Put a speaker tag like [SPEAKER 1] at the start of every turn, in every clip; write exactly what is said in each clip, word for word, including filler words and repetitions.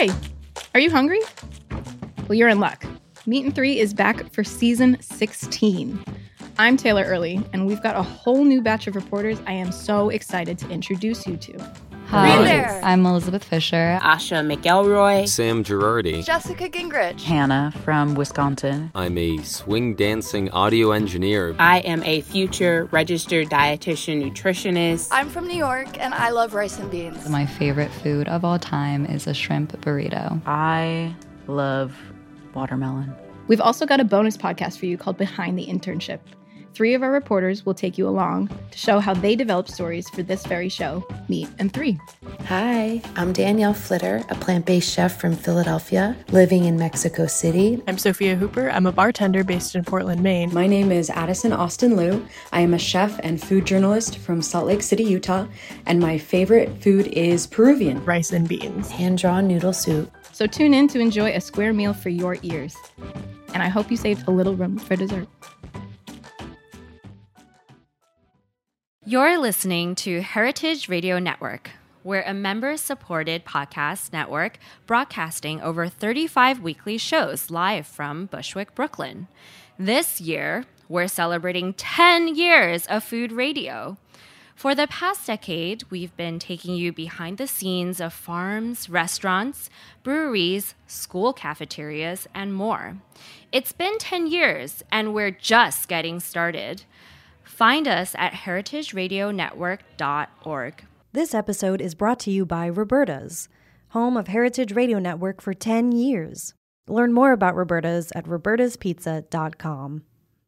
[SPEAKER 1] Hey, are you hungry? Well, you're in luck. Meat and Three is back for season sixteen. I'm Taylor Early, and we've got a whole new batch of reporters I am so excited to introduce you to.
[SPEAKER 2] Hi, there. I'm Elizabeth Fisher.
[SPEAKER 3] Asha McElroy.
[SPEAKER 4] Sam Girardi.
[SPEAKER 5] Jessica Gingrich.
[SPEAKER 6] Hannah from Wisconsin.
[SPEAKER 4] I'm a swing dancing audio engineer.
[SPEAKER 3] I am a future registered dietitian nutritionist.
[SPEAKER 5] I'm from New York, and I love rice and beans.
[SPEAKER 2] My favorite food of all time is a shrimp burrito.
[SPEAKER 6] I love watermelon.
[SPEAKER 1] We've also got a bonus podcast for you called Behind the Internship. Three of our reporters will take you along to show how they developed stories for this very show, Meat and Three.
[SPEAKER 7] Hi, I'm Danielle Flitter, a plant-based chef from Philadelphia, living in Mexico City.
[SPEAKER 8] I'm Sophia Hooper. I'm a bartender based in Portland, Maine.
[SPEAKER 9] My name is Addison Austin Liu. I am a chef and food journalist from Salt Lake City, Utah, and my favorite food is Peruvian.
[SPEAKER 8] Rice and beans.
[SPEAKER 7] Hand-drawn noodle soup.
[SPEAKER 1] So tune in to enjoy a square meal for your ears. And I hope you saved a little room for dessert.
[SPEAKER 10] You're listening to Heritage Radio Network. We're a member-supported podcast network broadcasting over thirty-five weekly shows live from Bushwick, Brooklyn. This year, we're celebrating ten years of food radio. For the past decade, we've been taking you behind the scenes of farms, restaurants, breweries, school cafeterias, and more. It's been ten years, and we're just getting started. Find us at heritage radio network dot org.
[SPEAKER 11] This episode is brought to you by Roberta's, home of Heritage Radio Network for ten years. Learn more about Roberta's at robertas pizza dot com.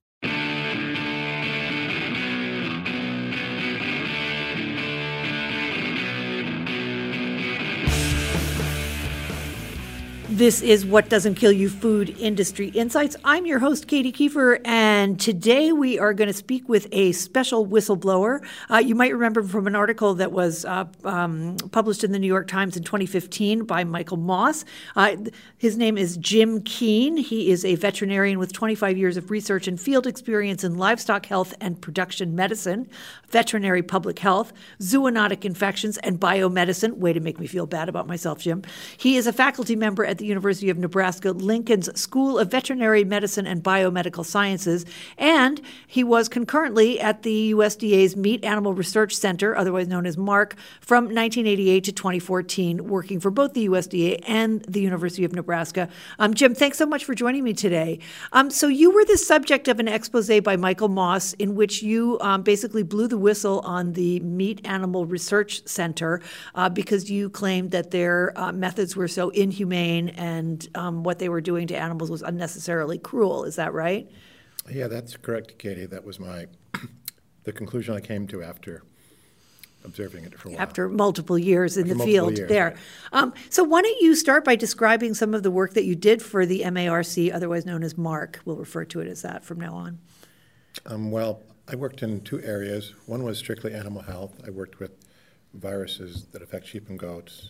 [SPEAKER 12] This is What Doesn't Kill You Food Industry Insights. I'm your host, Katie Kiefer, and today we are going to speak with a special whistleblower. Uh, you might remember from an article that was uh, um, published in the New York Times in twenty fifteen by Michael Moss. Uh, his name is Jim Keane. He is a veterinarian with twenty-five years of research and field experience in livestock health and production medicine, veterinary public health, zoonotic infections, and biomedicine. Way to make me feel bad about myself, Jim. He is a faculty member at the University of Nebraska Lincoln's School of Veterinary Medicine and Biomedical Sciences, and he was concurrently at the U S D A's Meat Animal Research Center, otherwise known as MARC, from nineteen eighty-eight to twenty fourteen, working for both the U S D A and the University of Nebraska. Um, Jim, thanks so much for joining me today. Um, so you were the subject of an expose by Michael Moss in which you um, basically blew the whistle on the Meat Animal Research Center uh, because you claimed that their uh, methods were so inhumane and um, what they were doing to animals was unnecessarily cruel. Is that right?
[SPEAKER 13] Yeah, that's correct, Katie. That was my the conclusion I came to after observing it for a while.
[SPEAKER 12] After multiple years in
[SPEAKER 13] after
[SPEAKER 12] the field
[SPEAKER 13] years,
[SPEAKER 12] there.
[SPEAKER 13] Right.
[SPEAKER 12] Um, so why don't you start by describing some of the work that you did for the M A R C, otherwise known as MARC. We'll refer to it as that from now on.
[SPEAKER 13] Um, well, I worked in two areas. One was strictly animal health. I worked with viruses that affect sheep and goats.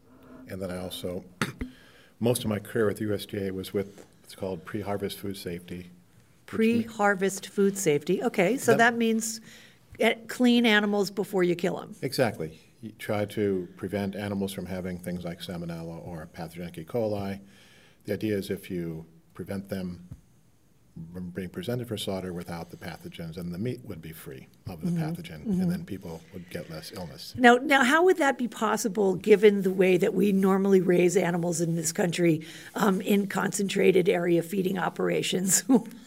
[SPEAKER 13] And then I also... Most of my career at the U S D A was with what's called pre-harvest food safety.
[SPEAKER 12] Pre-harvest food safety. Okay, so that, that means clean animals before you kill them.
[SPEAKER 13] Exactly. You try to prevent animals from having things like salmonella or pathogenic E. coli. The idea is if you prevent them from being presented for slaughter without the pathogens, and the meat would be free of the mm-hmm. pathogen, mm-hmm. and then people would get less illness.
[SPEAKER 12] Now, now, how would that be possible given the way that we normally raise animals in this country um, in concentrated area feeding operations?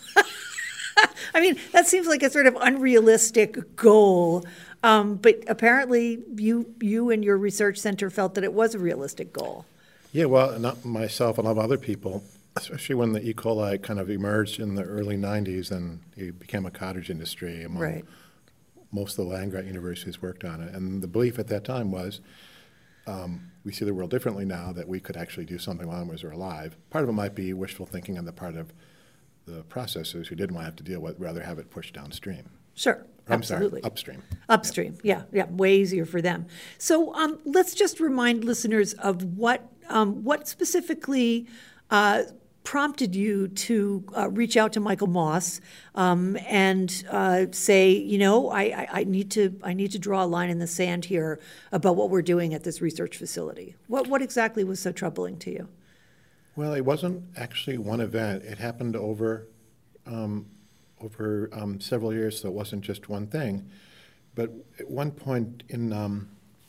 [SPEAKER 12] I mean, that seems like a sort of unrealistic goal, um, but apparently you you and your research center felt that it was a realistic goal.
[SPEAKER 13] Yeah, well, not myself, a lot of other people, especially when the E. coli kind of emerged in the early nineties and it became a cottage industry among
[SPEAKER 12] right.
[SPEAKER 13] most of the land-grant universities worked on it. And the belief at that time was um, we see the world differently now, that we could actually do something while animals are alive. Part of it might be wishful thinking on the part of the processors who didn't want to have to deal with, rather have it pushed downstream.
[SPEAKER 12] Sure.
[SPEAKER 13] I'm
[SPEAKER 12] Absolutely.
[SPEAKER 13] sorry, upstream.
[SPEAKER 12] Upstream, yeah, yeah, way easier for them. So um, let's just remind listeners of what um, what specifically uh, prompted you to uh, reach out to Michael Moss um, and uh, say, you know, I, I, I need to I need to draw a line in the sand here about what we're doing at this research facility? What what exactly was so troubling to you?
[SPEAKER 13] Well, it wasn't actually one event. It happened over um, over um, several years, so it wasn't just one thing. But at one point in um,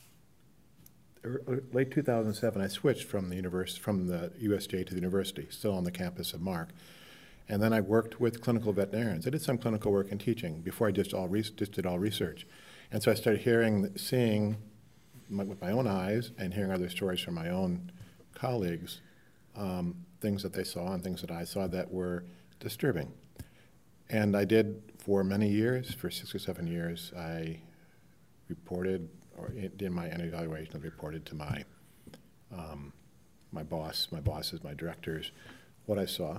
[SPEAKER 13] late two thousand seven, I switched from the university, from the U S J to the university, still on the campus of Mark. And then I worked with clinical veterinarians. I did some clinical work in teaching before I just all re- just did all research. And so I started hearing, seeing my, with my own eyes, and hearing other stories from my own colleagues, um, things that they saw and things that I saw that were disturbing. And I did for many years, for six or seven years, I reported, or in my annual evaluation, I reported to my um, my boss, my bosses, my directors, what I saw.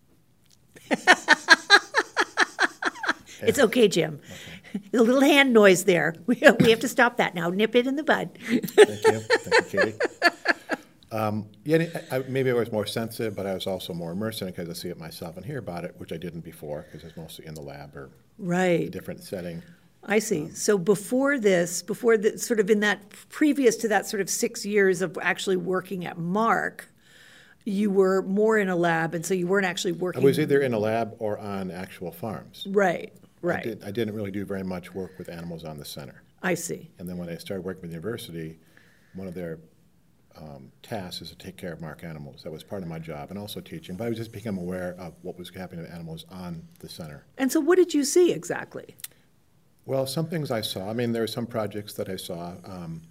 [SPEAKER 12] It's okay, Jim. Okay. A little hand noise there. We, we have to stop that now. Nip it in the bud.
[SPEAKER 13] Thank you. Thank you, Katie. Um, yeah, I, maybe I was more sensitive, but I was also more immersed in it because I see it myself and hear about it, which I didn't before because it's mostly in the lab or
[SPEAKER 12] right.
[SPEAKER 13] a different setting.
[SPEAKER 12] I see.
[SPEAKER 13] Um,
[SPEAKER 12] so before this, before the, sort of in that, previous to that sort of six years of actually working at Mark, you were more in a lab, and so you weren't actually working.
[SPEAKER 13] I was either in a lab or on actual farms.
[SPEAKER 12] Right, right.
[SPEAKER 13] I, did, I didn't really do very much work with animals on the center.
[SPEAKER 12] I see.
[SPEAKER 13] And then when I started working with the university, one of their um, tasks is to take care of Mark animals. That was part of my job, and also teaching. But I was just become aware of what was happening to animals on the center.
[SPEAKER 12] And so what did you see exactly?
[SPEAKER 13] Well, some things I saw. I mean, there were some projects that I saw um,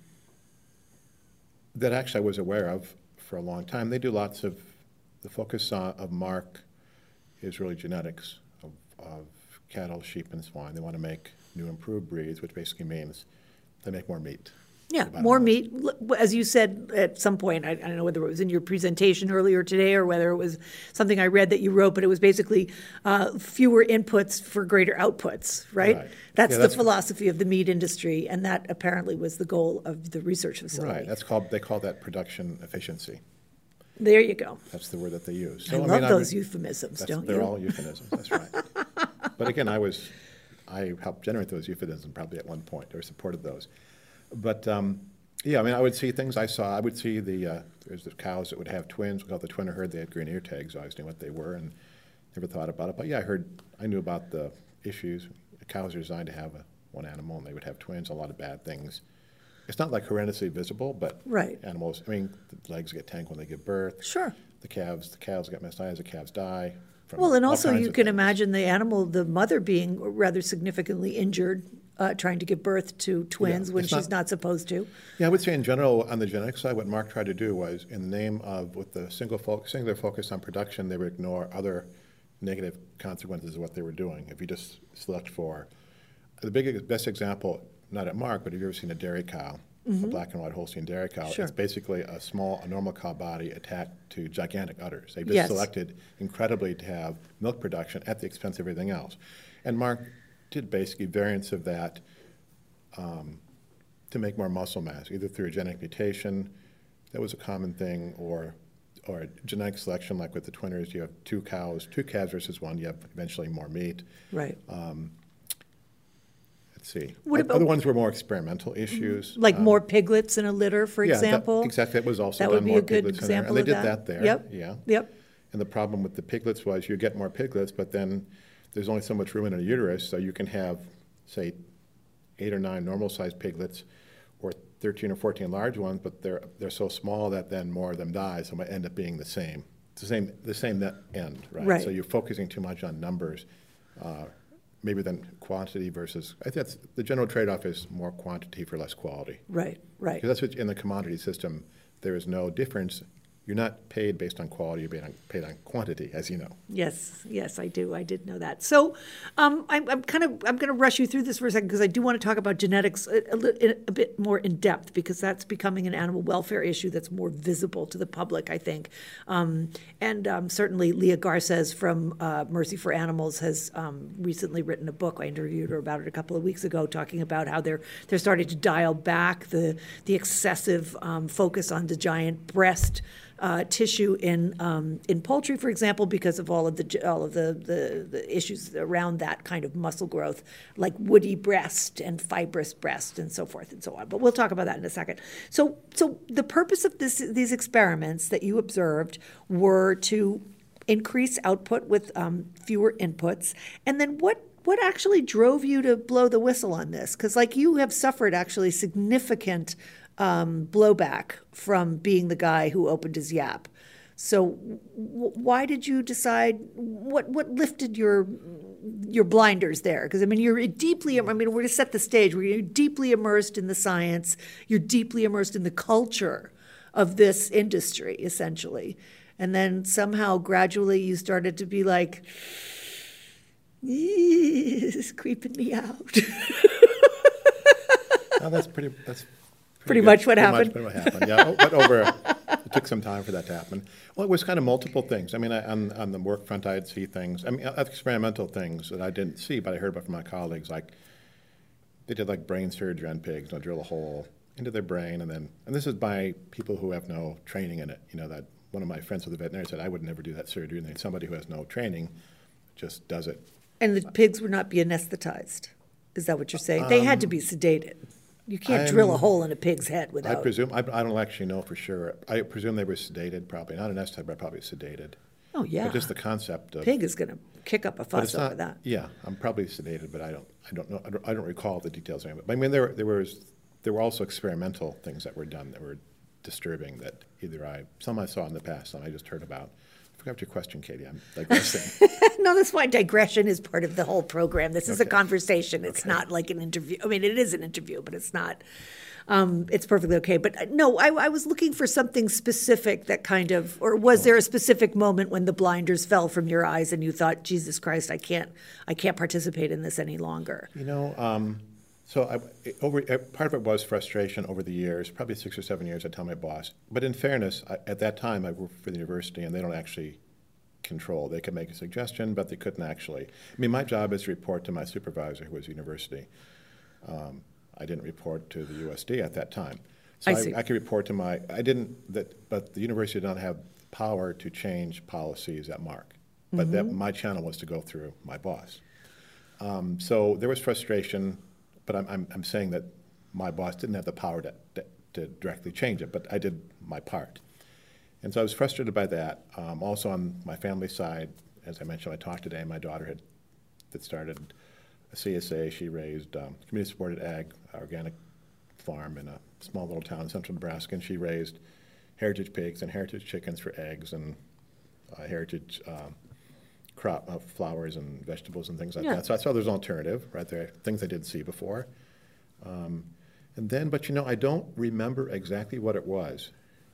[SPEAKER 13] that actually I was aware of for a long time. They do lots of, the focus on, of Mark is really genetics of, of cattle, sheep, and swine. They want to make new improved breeds, which basically means they make more meat.
[SPEAKER 12] Yeah, more meat. As you said at some point, I, I don't know whether it was in your presentation earlier today or whether it was something I read that you wrote, but it was basically uh, fewer inputs for greater outputs, right?
[SPEAKER 13] Right.
[SPEAKER 12] That's,
[SPEAKER 13] yeah,
[SPEAKER 12] the
[SPEAKER 13] that's
[SPEAKER 12] philosophy of the meat industry, and that apparently was the goal of the research facility.
[SPEAKER 13] Right. That's called, they call that production efficiency.
[SPEAKER 12] There you go.
[SPEAKER 13] That's the word that they use.
[SPEAKER 12] So, I, I love mean, those I would, euphemisms, don't
[SPEAKER 13] they're
[SPEAKER 12] you?
[SPEAKER 13] They're all euphemisms, that's right. But again, I was, I helped generate those euphemisms probably at one point, or supported those. But um, yeah, I mean, I would see things I saw. I would see the, uh, there's the cows that would have twins. We called the twinner herd. They had green ear tags. I always knew what they were and never thought about it. But yeah, I heard, I knew about the issues. The cows are designed to have a, one animal, and they would have twins, a lot of bad things. It's not like horrendously visible, but
[SPEAKER 12] right.
[SPEAKER 13] animals, I mean, the legs get tangled when they give birth.
[SPEAKER 12] Sure.
[SPEAKER 13] The calves, the cows get mastitis, the calves die. From
[SPEAKER 12] well, and also you can
[SPEAKER 13] things.
[SPEAKER 12] imagine the animal, the mother being rather significantly injured uh, trying to give birth to twins yeah, when she's not, not supposed to.
[SPEAKER 13] Yeah, I would say in general on the genetic side, what Mark tried to do was in the name of, with the single fo- singular focus on production, they would ignore other negative consequences of what they were doing. If you just select for, the biggest, best example, not at Mark, but have you ever seen a dairy cow? Mm-hmm. A black and white Holstein dairy cow.
[SPEAKER 12] Sure.
[SPEAKER 13] It's basically a small, a normal cow body attached to gigantic udders. They just
[SPEAKER 12] yes.
[SPEAKER 13] selected incredibly to have milk production at the expense of everything else. And Mark did basically variants of that um, to make more muscle mass, either through a genetic mutation, that was a common thing, or or genetic selection, like with the twinners, you have two cows, two calves versus one, you have eventually more meat.
[SPEAKER 12] Right.
[SPEAKER 13] Um, Let's see.
[SPEAKER 12] What about,
[SPEAKER 13] other ones were more experimental issues,
[SPEAKER 12] like
[SPEAKER 13] um,
[SPEAKER 12] more piglets in a litter, for
[SPEAKER 13] yeah,
[SPEAKER 12] example.
[SPEAKER 13] That, exactly, that was also
[SPEAKER 12] that
[SPEAKER 13] done
[SPEAKER 12] would be
[SPEAKER 13] more
[SPEAKER 12] a good
[SPEAKER 13] piglets
[SPEAKER 12] example
[SPEAKER 13] in there,
[SPEAKER 12] of
[SPEAKER 13] and they
[SPEAKER 12] that.
[SPEAKER 13] did that there.
[SPEAKER 12] Yep.
[SPEAKER 13] Yeah.
[SPEAKER 12] Yep.
[SPEAKER 13] And the problem with the piglets was you get more piglets, but then there's only so much room in a uterus, so you can have, say, eight or nine normal-sized piglets, or thirteen or fourteen large ones, but they're they're so small that then more of them die, so it might end up being the same, it's the same the same net end, right?
[SPEAKER 12] Right.
[SPEAKER 13] So you're focusing too much on numbers. Uh, maybe than quantity versus, I think that's, the general trade-off is more quantity for less quality.
[SPEAKER 12] Right, right.
[SPEAKER 13] Because that's what, in the commodity system, there is no difference. You're not paid based on quality, you're paid on, paid on quantity, as you know.
[SPEAKER 12] Yes, yes, I do. I did know that. So um, I'm, I'm kind of, I'm going to rush you through this for a second because I do want to talk about genetics a, a, a bit more in depth, because that's becoming an animal welfare issue that's more visible to the public, I think. Um, and um, certainly Leah Garces from uh, Mercy for Animals has um, recently written a book. I interviewed her about it a couple of weeks ago, talking about how they're they're starting to dial back the, the excessive um, focus on the giant breast uh, tissue in um, in poultry, for example, because of all of the all of the, the the issues around that kind of muscle growth, like woody breast and fibrous breast and so forth and so on. But we'll talk about that in a second. So so the purpose of this these experiments that you observed were to increase output with um, fewer inputs, and then what? What actually drove you to blow the whistle on this? Because, like, you have suffered actually significant um, blowback from being the guy who opened his Yap. So, w- why did you decide? What what lifted your your blinders there? Because I mean, you're deeply. I mean, we're to set the stage. You're deeply immersed in the science. You're deeply immersed in the culture of this industry, essentially, and then somehow, gradually, you started to be like, this is creeping me out.
[SPEAKER 13] No, that's pretty. That's pretty,
[SPEAKER 12] pretty
[SPEAKER 13] good.
[SPEAKER 12] much what
[SPEAKER 13] pretty
[SPEAKER 12] happened.
[SPEAKER 13] Much, pretty what happened. Yeah, but over it took some time for that to happen. Well, it was kind of multiple things. I mean, I, on on the work front, I'd see things. I mean, experimental things that I didn't see, but I heard about from my colleagues. Like they did like brain surgery on pigs. They'll drill a hole into their brain, and then and this is by people who have no training in it. You know, that one of my friends with a veterinary said I would never do that surgery, and then somebody who has no training just does it.
[SPEAKER 12] And the pigs would not be anesthetized. Is that what you're saying? Um, they had to be sedated. You can't I'm, drill a hole in a pig's head without.
[SPEAKER 13] I presume. I, I don't actually know for sure. I presume they were sedated, probably not anesthetized, but probably sedated.
[SPEAKER 12] Oh yeah.
[SPEAKER 13] But just the concept of
[SPEAKER 12] pig is going to kick up a fuss over
[SPEAKER 13] not,
[SPEAKER 12] that.
[SPEAKER 13] Yeah, I'm probably sedated, but I don't. I don't know. I don't, I don't recall the details of it. But I mean, there there was there were also experimental things that were done that were disturbing. That either I some I saw in the past, some I just heard about. I forgot your question, Katie. I'm digressing.
[SPEAKER 12] No, that's why digression is part of the whole program. This is
[SPEAKER 13] okay.
[SPEAKER 12] a conversation. It's okay. Not like an interview. I mean, it is an interview, but it's not. Um, it's perfectly okay. But uh, no, I, I was looking for something specific that kind of, or was oh. there a specific moment when the blinders fell from your eyes and you thought, Jesus Christ, I can't, I can't participate in this any longer?
[SPEAKER 13] You know, um, so I, over part of it was frustration over the years, probably six or seven years. I tell my boss. But in fairness, I, at that time, I worked for the university, and they don't actually control. They could make a suggestion, but they couldn't actually. I mean, my job is to report to my supervisor, who was university. Um, I didn't report to the U S D at that time. So
[SPEAKER 12] I,
[SPEAKER 13] I,
[SPEAKER 12] see.
[SPEAKER 13] I could report to my, I didn't, that, but the university did not have power to change policies at Mark. But mm-hmm. that my channel was to go through my boss. Um, so there was frustration, but I'm, I'm, I'm saying that my boss didn't have the power to, to, to directly change it, but I did my part. And so I was frustrated by that. Um, also on my family side, as I mentioned, I talked today, my daughter had that started a C S A. She raised um, community-supported ag, organic farm in a small little town in central Nebraska, and she raised heritage pigs and heritage chickens for eggs and uh, heritage um, crop of flowers and vegetables and things like
[SPEAKER 12] yeah.
[SPEAKER 13] that. So I saw there's an alternative right there, things I didn't see before. Um, and then, but you know, I don't remember exactly what it was.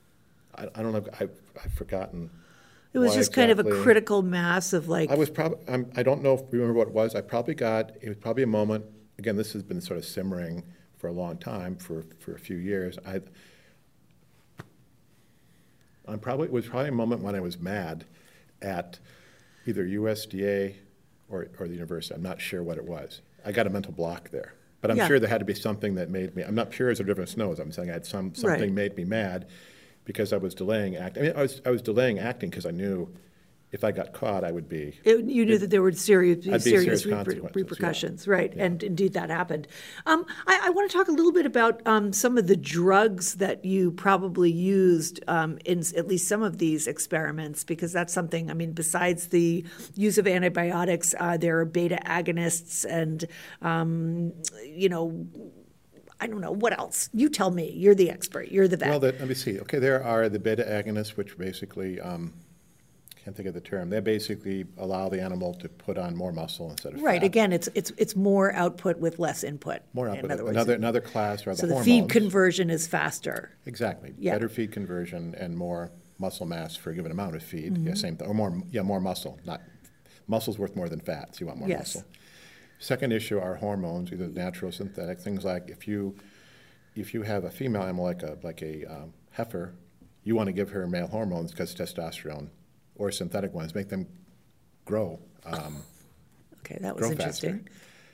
[SPEAKER 13] I, I don't know, I've, I've forgotten.
[SPEAKER 12] It was just
[SPEAKER 13] exactly.
[SPEAKER 12] kind of a critical mass of like.
[SPEAKER 13] I was probably, I'm, I don't know if remember what it was. I probably got, it was probably a moment, again, this has been sort of simmering for a long time, for, for a few years. I, I'm probably, it was probably a moment when I was mad at either U S D A or, or the university. I'm not sure what it was. I got a mental block there. But I'm
[SPEAKER 12] yeah.
[SPEAKER 13] sure there had to be something that made me, I'm not pure as a river of snows. I'm saying I had some, something
[SPEAKER 12] right.
[SPEAKER 13] made me mad because I was delaying acting. I mean, I was, I was delaying acting because I knew if I got caught, I would be.
[SPEAKER 12] It, you knew
[SPEAKER 13] it,
[SPEAKER 12] that there would serious, be serious,
[SPEAKER 13] serious
[SPEAKER 12] reper- repercussions,
[SPEAKER 13] yeah.
[SPEAKER 12] right?
[SPEAKER 13] Yeah.
[SPEAKER 12] And indeed, that happened. Um, I, I want to talk a little bit about um, some of the drugs that you probably used um, in at least some of these experiments, because that's something. I mean, besides the use of antibiotics, uh, there are beta agonists, and um, you know. I don't know. What else? You tell me. You're the expert. You're the vet.
[SPEAKER 13] Well, the, let me see. Okay, there are the beta agonists, which basically, um, can't think of the term. They basically allow the animal to put on more muscle instead of
[SPEAKER 12] right.
[SPEAKER 13] fat.
[SPEAKER 12] Again, it's it's it's more output with less input.
[SPEAKER 13] More output.
[SPEAKER 12] In other words,
[SPEAKER 13] another another class are the
[SPEAKER 12] so
[SPEAKER 13] hormones.
[SPEAKER 12] the feed conversion is faster.
[SPEAKER 13] Exactly.
[SPEAKER 12] Yeah.
[SPEAKER 13] Better feed conversion and more muscle mass for a given amount of feed.
[SPEAKER 12] Mm-hmm.
[SPEAKER 13] Yeah, same thing. Or more. Yeah, more muscle. Not muscle's worth more than fat. So you want more
[SPEAKER 12] yes.
[SPEAKER 13] muscle. Second issue are hormones, either natural or synthetic. Things like if you if you have a female animal like a like a um, heifer, you want to give her male hormones because testosterone, or synthetic ones make them grow. Um,
[SPEAKER 12] okay, that was
[SPEAKER 13] grow
[SPEAKER 12] interesting.
[SPEAKER 13] Faster.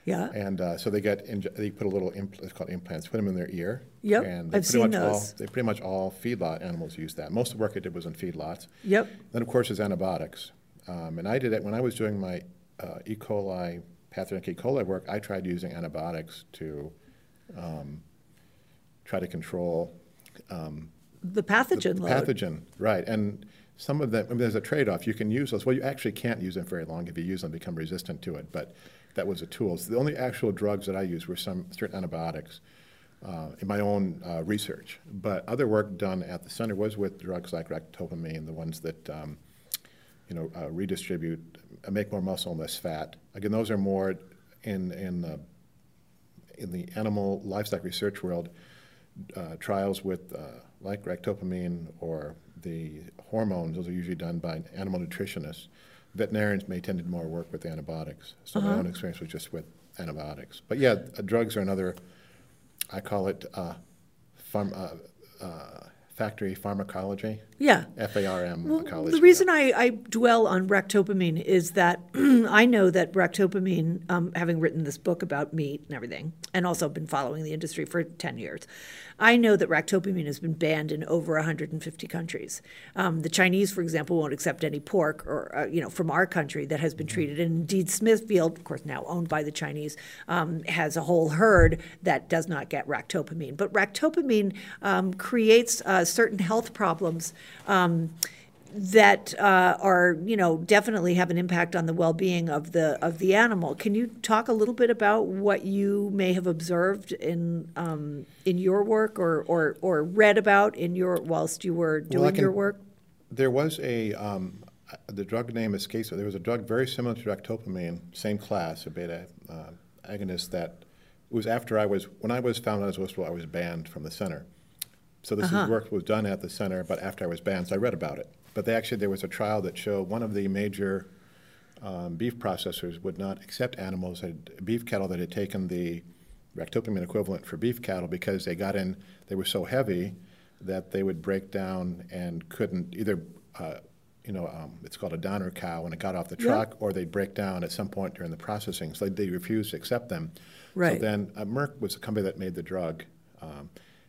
[SPEAKER 12] Yeah.
[SPEAKER 13] And uh, so they get inj- they put a little impl- it's called implants. Put them in their ear.
[SPEAKER 12] Yep,
[SPEAKER 13] And they
[SPEAKER 12] I've
[SPEAKER 13] pretty
[SPEAKER 12] seen
[SPEAKER 13] much
[SPEAKER 12] those.
[SPEAKER 13] All, they pretty much all feedlot animals use that. Most of the work I did was in feedlots.
[SPEAKER 12] Yep.
[SPEAKER 13] Then of course is antibiotics, um, and I did it when I was doing my uh, E. coli, pathogenic E. coli work. I tried using antibiotics to um, try to control um,
[SPEAKER 12] the pathogen
[SPEAKER 13] the
[SPEAKER 12] load.
[SPEAKER 13] pathogen, right? And some of them, I mean, there's a trade-off. You can use those. Well, you actually can't use them very long. If you use them, become resistant to it. But that was a tool. So the only actual drugs that I used were some certain antibiotics uh, in my own uh, research. But other work done at the center was with drugs like ractopamine, the ones that um, you know uh, redistribute, uh, make more muscle and less fat. Again, those are more in in the in the animal livestock research world. Uh, trials with uh, like ractopamine or the hormones, those are usually done by animal nutritionists. Veterinarians may tend to do more work with antibiotics. So
[SPEAKER 12] Uh-huh.
[SPEAKER 13] my own experience was just with antibiotics. But yeah, uh, drugs are another, I call it uh, pharm- uh, uh, factory pharmacology.
[SPEAKER 12] Yeah.
[SPEAKER 13] F A R M
[SPEAKER 12] Well,
[SPEAKER 13] college.
[SPEAKER 12] the reason I, I dwell on ractopamine is that I know that ractopamine, um, having written this book about meat and everything, and also been following the industry for ten years, I know that ractopamine has been banned in over one hundred fifty countries. Um, the Chinese, for example, won't accept any pork or uh, you know from our country that has been treated. And indeed, Smithfield, of course, now owned by the Chinese, um, has a whole herd that does not get ractopamine. But ractopamine um, creates uh, certain health problems. Um, that uh, are, you know, definitely have an impact on the well-being of the of the animal. Can you talk a little bit about what you may have observed in um, in your work or, or or read about in your whilst you were doing
[SPEAKER 13] Well, I can-
[SPEAKER 12] your work?
[SPEAKER 13] There was a, um, the drug name escapes me. There was a drug very similar to ractopamine, same class, a beta uh, agonist that was after I was, when I was found as a whistleblower, I was banned from the center. So this
[SPEAKER 12] Uh-huh.
[SPEAKER 13] is work was done at the center, but after I was banned, so I read about it. But they actually, there was a trial that showed one of the major um, beef processors would not accept animals, had, beef cattle that had taken the ractopamine equivalent for beef cattle because they got in, they were so heavy that they would break down and couldn't either, uh, you know, um, it's called a downer cow when it got off the truck,
[SPEAKER 12] Yep.
[SPEAKER 13] or they'd break down at some point during the processing. So they refused to accept them.
[SPEAKER 12] Right.
[SPEAKER 13] So then uh, Merck was the company that made the drug. Um,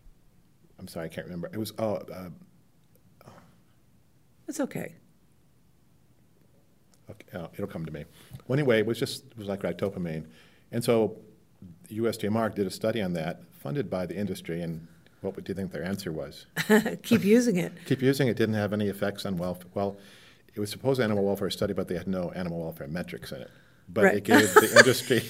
[SPEAKER 13] I'm sorry, I can't remember. It was, oh, uh,
[SPEAKER 12] It's okay.
[SPEAKER 13] Okay, uh, it'll come to me. Well, anyway, it was just it was like ractopamine, and so the U S D A Mark did a study on that, funded by the industry. And what do you think their answer was?
[SPEAKER 12] Keep using it.
[SPEAKER 13] Keep using it. Didn't have any effects on welfare. Well, it was supposed to animal welfare study, but they had no animal welfare metrics in it. But
[SPEAKER 12] Right.
[SPEAKER 13] it gave the industry.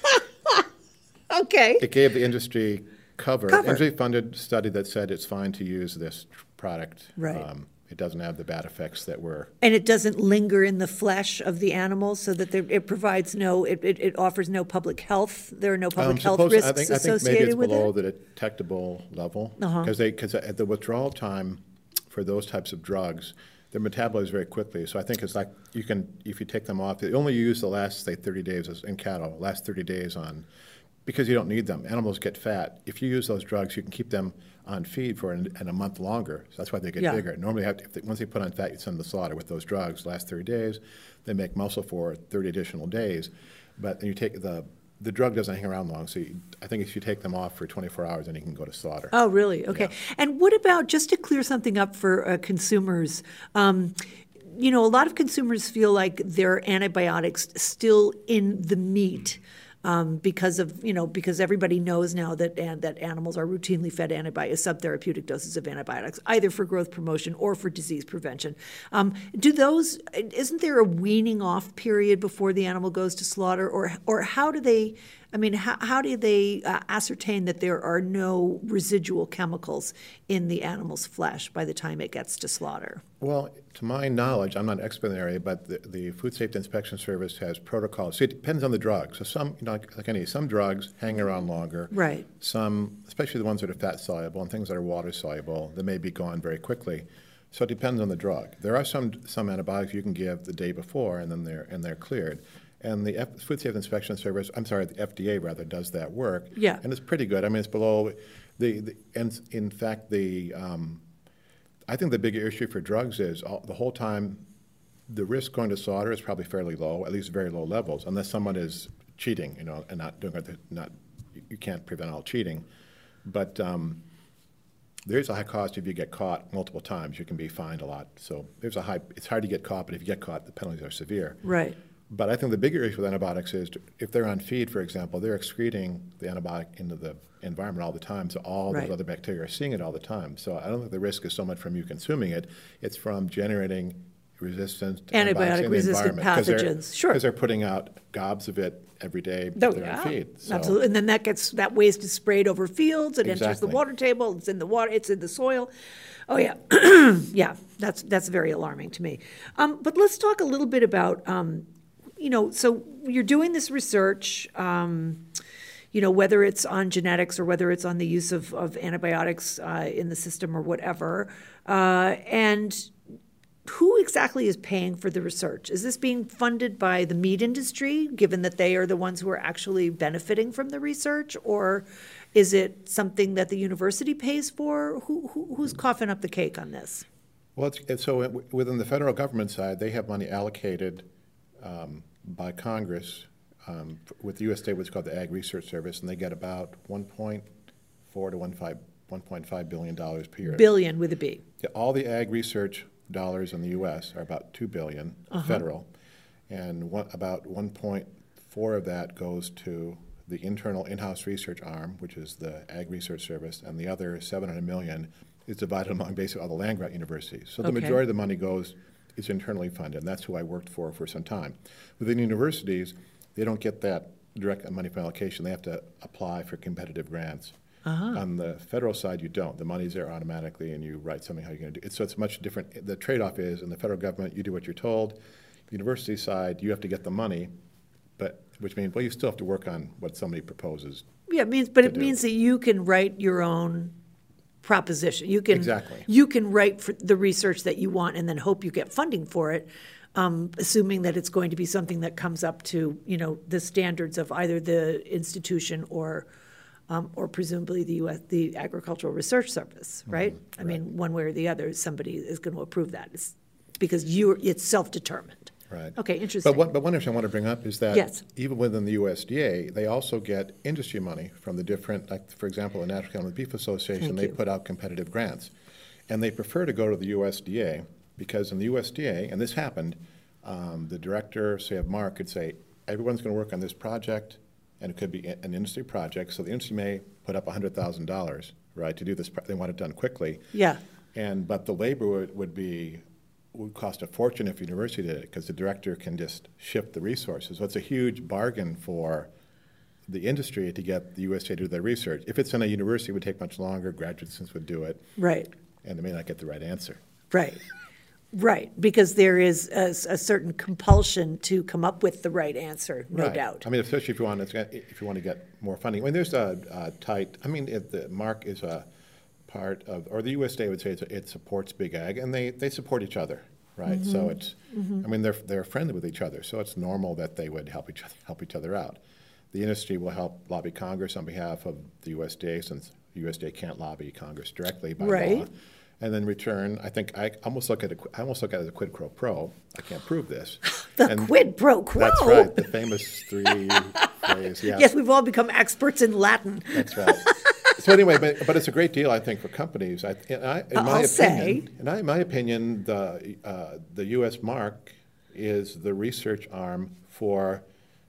[SPEAKER 12] Okay.
[SPEAKER 13] It gave the industry cover.
[SPEAKER 12] Cover.
[SPEAKER 13] Industry-funded study that said it's fine to use this product.
[SPEAKER 12] Right.
[SPEAKER 13] Um, it doesn't have the bad effects that were.
[SPEAKER 12] And it doesn't linger in the flesh of the animals, so that there, it provides no, it, it, it offers no public health. There are no public
[SPEAKER 13] Um,
[SPEAKER 12] health
[SPEAKER 13] suppose-
[SPEAKER 12] risks
[SPEAKER 13] I think, I think maybe
[SPEAKER 12] associated
[SPEAKER 13] it's
[SPEAKER 12] with
[SPEAKER 13] below
[SPEAKER 12] it.
[SPEAKER 13] the detectable level
[SPEAKER 12] Uh-huh.
[SPEAKER 13] because they because at the withdrawal time for those types of drugs, they're metabolized very quickly. So I think it's like you can if you take them off, they only use the last say thirty days as- in cattle, last thirty days on because you don't need them. Animals get fat. If you use those drugs, you can keep them on feed for an, and a month longer. So that's why they get
[SPEAKER 12] Yeah.
[SPEAKER 13] bigger. Normally, have to, if they, once they put on fat, you send them to slaughter with those drugs. Last thirty days, they make muscle for thirty additional days. But then you take the the drug doesn't hang around long. So you, I think if you take them off for twenty-four hours, then you can go to slaughter.
[SPEAKER 12] Oh, really? Okay. And what about, just to clear something up for uh, consumers, um, you know, a lot of consumers feel like there are antibiotics still in the meat. Um, because of, you know, because everybody knows now that and that animals are routinely fed antibiotics, subtherapeutic doses of antibiotics, either for growth promotion or for disease prevention. Um, do those, isn't there a weaning off period before the animal goes to slaughter, or or how do they, I mean, how, how do they uh, ascertain that there are no residual chemicals in the animal's flesh by the time it gets to slaughter?
[SPEAKER 13] Well, to my knowledge, I'm not an expert in the area, but the, the Food Safety Inspection Service has protocols. So it depends on the drug. So some, you know, like, like any, some drugs hang around longer.
[SPEAKER 12] Right.
[SPEAKER 13] Some, especially the ones that are fat soluble and things that are water soluble, they may be gone very quickly. So it depends on the drug. There are some some antibiotics you can give the day before, and then they're and they're cleared. And the F- Food Safety Inspection Service, I'm sorry, the F D A rather, does that work.
[SPEAKER 12] Yeah.
[SPEAKER 13] And it's pretty good. I mean, it's below the, the and in fact the. Um, I think the bigger issue for drugs is all, the whole time the risk going to slaughter is probably fairly low, at least very low levels, unless someone is cheating, you know, and not doing it. Not you can't prevent all cheating, but um, there's a high cost if you get caught multiple times. You can be fined a lot. So there's a high. It's hard to get caught, but if you get caught, the penalties are severe.
[SPEAKER 12] Right.
[SPEAKER 13] But I think the bigger issue with antibiotics is if they're on feed, for example, they're excreting the antibiotic into the environment all the time, so all
[SPEAKER 12] Right.
[SPEAKER 13] those other bacteria are seeing it all the time. So I don't think the risk is so much from you consuming it; it's from generating resistant antibiotic in the
[SPEAKER 12] Antibiotic-resistant
[SPEAKER 13] environment. 'Cause they're-
[SPEAKER 12] pathogens, sure.
[SPEAKER 13] Because they're putting out gobs of it every day.
[SPEAKER 12] Oh,
[SPEAKER 13] they're
[SPEAKER 12] yeah,
[SPEAKER 13] on feed. So-
[SPEAKER 12] absolutely. And then that gets that waste is sprayed over fields. It enters the
[SPEAKER 13] Exactly.
[SPEAKER 12] water table. It's in the water. It's in the soil. Oh yeah, yeah. That's that's very alarming to me. Um, but let's talk a little bit about um, you know. So you're doing this research. Um, you know, whether it's on genetics or whether it's on the use of of antibiotics uh, in the system or whatever, uh, and who exactly is paying for the research? Is this being funded by the meat industry, given that they are the ones who are actually benefiting from the research, or is it something that the university pays for? Who, who, who's coughing up the cake on this?
[SPEAKER 13] Well, it's, it's so w- within the federal government side, they have money allocated um, by Congress um, f- with the U S D A, what's called the Ag Research Service, and they get about one point four to one point five billion dollars per year.
[SPEAKER 12] Billion with a B.
[SPEAKER 13] Yeah, all the ag research dollars in the U S are about two billion
[SPEAKER 12] Uh-huh.
[SPEAKER 13] federal, and one, about one point four of that goes to the internal in-house research arm, which is the Ag Research Service, and the other seven hundred million is divided among basically all the land-grant universities. So the
[SPEAKER 12] Okay.
[SPEAKER 13] majority of the money goes is internally funded, and that's who I worked for for some time. Within universities, they don't get that direct money from allocation. They have to apply for competitive grants.
[SPEAKER 12] Uh-huh.
[SPEAKER 13] On the federal side, you don't. The money's there automatically, and you write something how you're going to do it. So it's much different. The trade-off is, in the federal government, you do what you're told. The university side, you have to get the money, but which means, well, you still have to work on what somebody proposes.
[SPEAKER 12] Yeah, it means, but it
[SPEAKER 13] do.
[SPEAKER 12] means that you can write your own proposition. You can
[SPEAKER 13] Exactly.
[SPEAKER 12] You can write for the research that you want, and then hope you get funding for it, um, assuming that it's going to be something that comes up to, you know, the standards of either the institution or, um, or presumably the U S the Agricultural Research Service, right?
[SPEAKER 13] Mm-hmm.
[SPEAKER 12] I mean, one way or the other, somebody is going to approve that, it's because you it's self-determined.
[SPEAKER 13] Right.
[SPEAKER 12] Okay, interesting.
[SPEAKER 13] But one, but one issue I want to bring up is that
[SPEAKER 12] Yes.
[SPEAKER 13] even within the U S D A, they also get industry money from the different, like, for example, the National Cattle and Beef Association,
[SPEAKER 12] Thank
[SPEAKER 13] they
[SPEAKER 12] you.
[SPEAKER 13] put out competitive grants. And they prefer to go to the U S D A because in the U S D A, and this happened, um, the director, say of Mark, could say, everyone's going to work on this project, and it could be an industry project, so the industry may put up one hundred thousand dollars, right, to do this. Pro- they want it done quickly.
[SPEAKER 12] Yeah.
[SPEAKER 13] And, but the labor would, would be, would cost a fortune if the university did it, because the director can just shift the resources. So it's a huge bargain for the industry to get the U S D A to do their research. If it's in a university, it would take much longer. Graduate students would do it.
[SPEAKER 12] Right.
[SPEAKER 13] And they may not get the right answer.
[SPEAKER 12] Right, right, because there is a, a certain compulsion to come up with the right answer, no
[SPEAKER 13] Right.
[SPEAKER 12] doubt.
[SPEAKER 13] I mean, especially if you want to, if you want to get more funding. I mean, there's a, a tight. I mean, if the Mark is a part of, or the U S D A would say it's, it supports Big Ag, and they, they support each other, right? So
[SPEAKER 12] Mhm.
[SPEAKER 13] it's,
[SPEAKER 12] Mhm.
[SPEAKER 13] I mean, they're they're friendly with each other, so it's normal that they would help each other help each other out. The industry will help lobby Congress on behalf of the U S D A, since the U S D A can't lobby Congress directly by
[SPEAKER 12] Right.
[SPEAKER 13] law. And then return, I think I almost look at it, I almost look at it as a quid pro quo. I can't prove this.
[SPEAKER 12] The
[SPEAKER 13] And
[SPEAKER 12] quid pro quo.
[SPEAKER 13] That's right, the famous three phrase. Yes.
[SPEAKER 12] Yes, we've all become experts in Latin.
[SPEAKER 13] That's right. So anyway, but, but it's a great deal, I think, for companies. I, in, I, in my
[SPEAKER 12] I'll say.
[SPEAKER 13] opinion, in I, my opinion, the uh, the U S Mark is the research arm for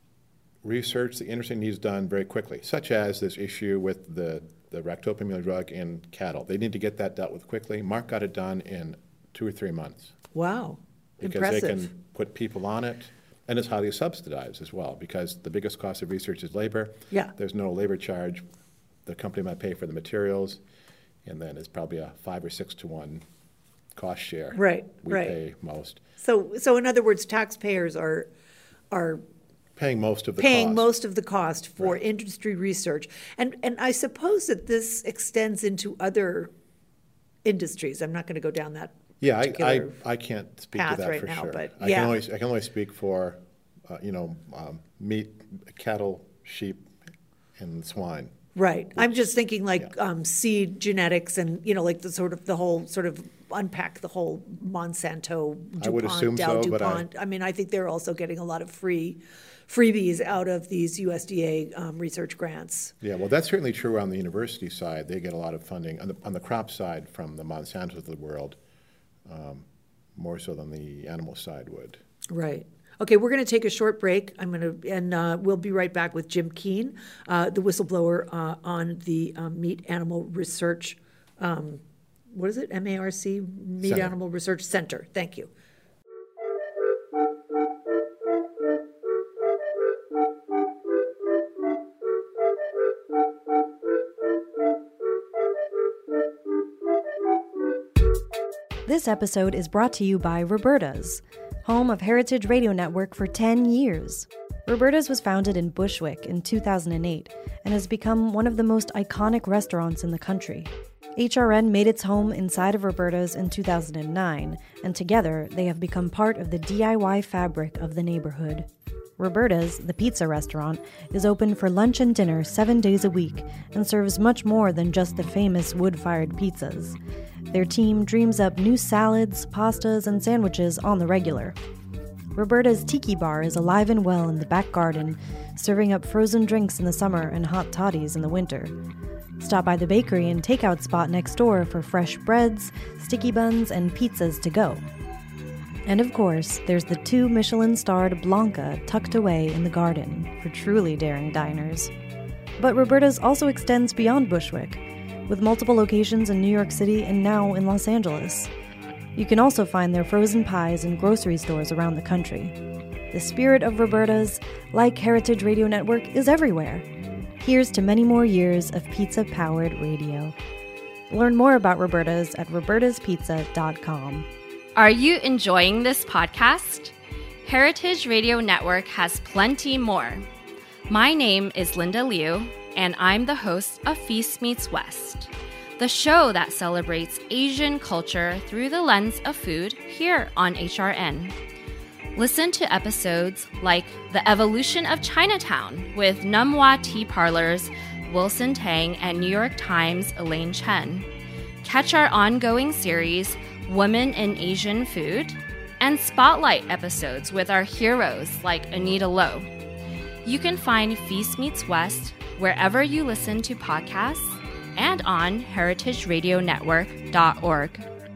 [SPEAKER 13] research the industry needs done very quickly, such as this issue with the the ractopamine drug in cattle. They need to get that dealt with quickly. Mark got it done in two or three months.
[SPEAKER 12] Wow,
[SPEAKER 13] Because
[SPEAKER 12] impressive.
[SPEAKER 13] they can put people on it, and it's highly subsidized as well, because the biggest cost of research is labor.
[SPEAKER 12] Yeah.
[SPEAKER 13] There's no labor charge. The company might pay for the materials, and then it's probably a five or six to one cost share.
[SPEAKER 12] Right,
[SPEAKER 13] We
[SPEAKER 12] right.
[SPEAKER 13] pay most.
[SPEAKER 12] So, so in other words, taxpayers are are
[SPEAKER 13] Paying most of the
[SPEAKER 12] paying
[SPEAKER 13] cost.
[SPEAKER 12] most of the cost for industry research, and and I suppose that this extends into other industries. I'm not going to go down that
[SPEAKER 13] Yeah, I, I,
[SPEAKER 12] particular
[SPEAKER 13] I can't speak to
[SPEAKER 12] path
[SPEAKER 13] that
[SPEAKER 12] right
[SPEAKER 13] for
[SPEAKER 12] now,
[SPEAKER 13] sure.
[SPEAKER 12] but
[SPEAKER 13] I
[SPEAKER 12] yeah.
[SPEAKER 13] can only, I can only speak for, uh, you know, um, meat, cattle, sheep, and swine.
[SPEAKER 12] Right. I'm just thinking like um, seed genetics and, you know, like the sort of the whole sort of unpack the whole Monsanto, DuPont,
[SPEAKER 13] I would assume
[SPEAKER 12] Dow
[SPEAKER 13] so, but I-
[SPEAKER 12] DuPont. I mean, I think they're also getting a lot of free freebies out of these U S D A um, research grants.
[SPEAKER 13] Yeah, well, that's certainly true on the university side. They get a lot of funding on the, on the crop side from the Monsantos of the world, um, more so than the animal side would.
[SPEAKER 12] Right. Okay, we're going to take a short break. I'm going to, and uh, we'll be right back with Jim Keane, uh, the whistleblower uh, on the um, Meat Animal Research. Um, what is it? M A R C, Meat
[SPEAKER 13] Center.
[SPEAKER 12] Animal Research Center. Thank you.
[SPEAKER 11] This episode is brought to you by Roberta's, home of Heritage Radio Network for ten years. Roberta's was founded in Bushwick in two thousand eight and has become one of the most iconic restaurants in the country. H R N made its home inside of Roberta's in two thousand nine, and together they have become part of the D I Y fabric of the neighborhood. Roberta's, the pizza restaurant, is open for lunch and dinner seven days a week and serves much more than just the famous wood-fired pizzas. Their team dreams up new salads, pastas, and sandwiches on the regular. Roberta's Tiki Bar is alive and well in the back garden, serving up frozen drinks in the summer and hot toddies in the winter. Stop by the bakery and takeout spot next door for fresh breads, sticky buns, and pizzas to go. And of course, there's the two Michelin-starred Blanca tucked away in the garden for truly daring diners. But Roberta's also extends beyond Bushwick, with multiple locations in New York City and now in Los Angeles. You can also find their frozen pies in grocery stores around the country. The spirit of Roberta's, like Heritage Radio Network, is everywhere. Here's to many more years of pizza-powered radio. Learn more about Roberta's at robertas pizza dot com.
[SPEAKER 10] Are you enjoying this podcast? Heritage Radio Network has plenty more. My name is Linda Liu, and I'm the host of Feast Meets West, the show that celebrates Asian culture through the lens of food here on H R N. Listen to episodes like The Evolution of Chinatown with Numwa Tea Parlor's Wilson Tang and New York Times' Elaine Chen. Catch our ongoing series, Women in Asian Food, and Spotlight episodes with our heroes like Anita Lowe. You can find Feast Meets West wherever you listen to podcasts and on heritage radio network dot org.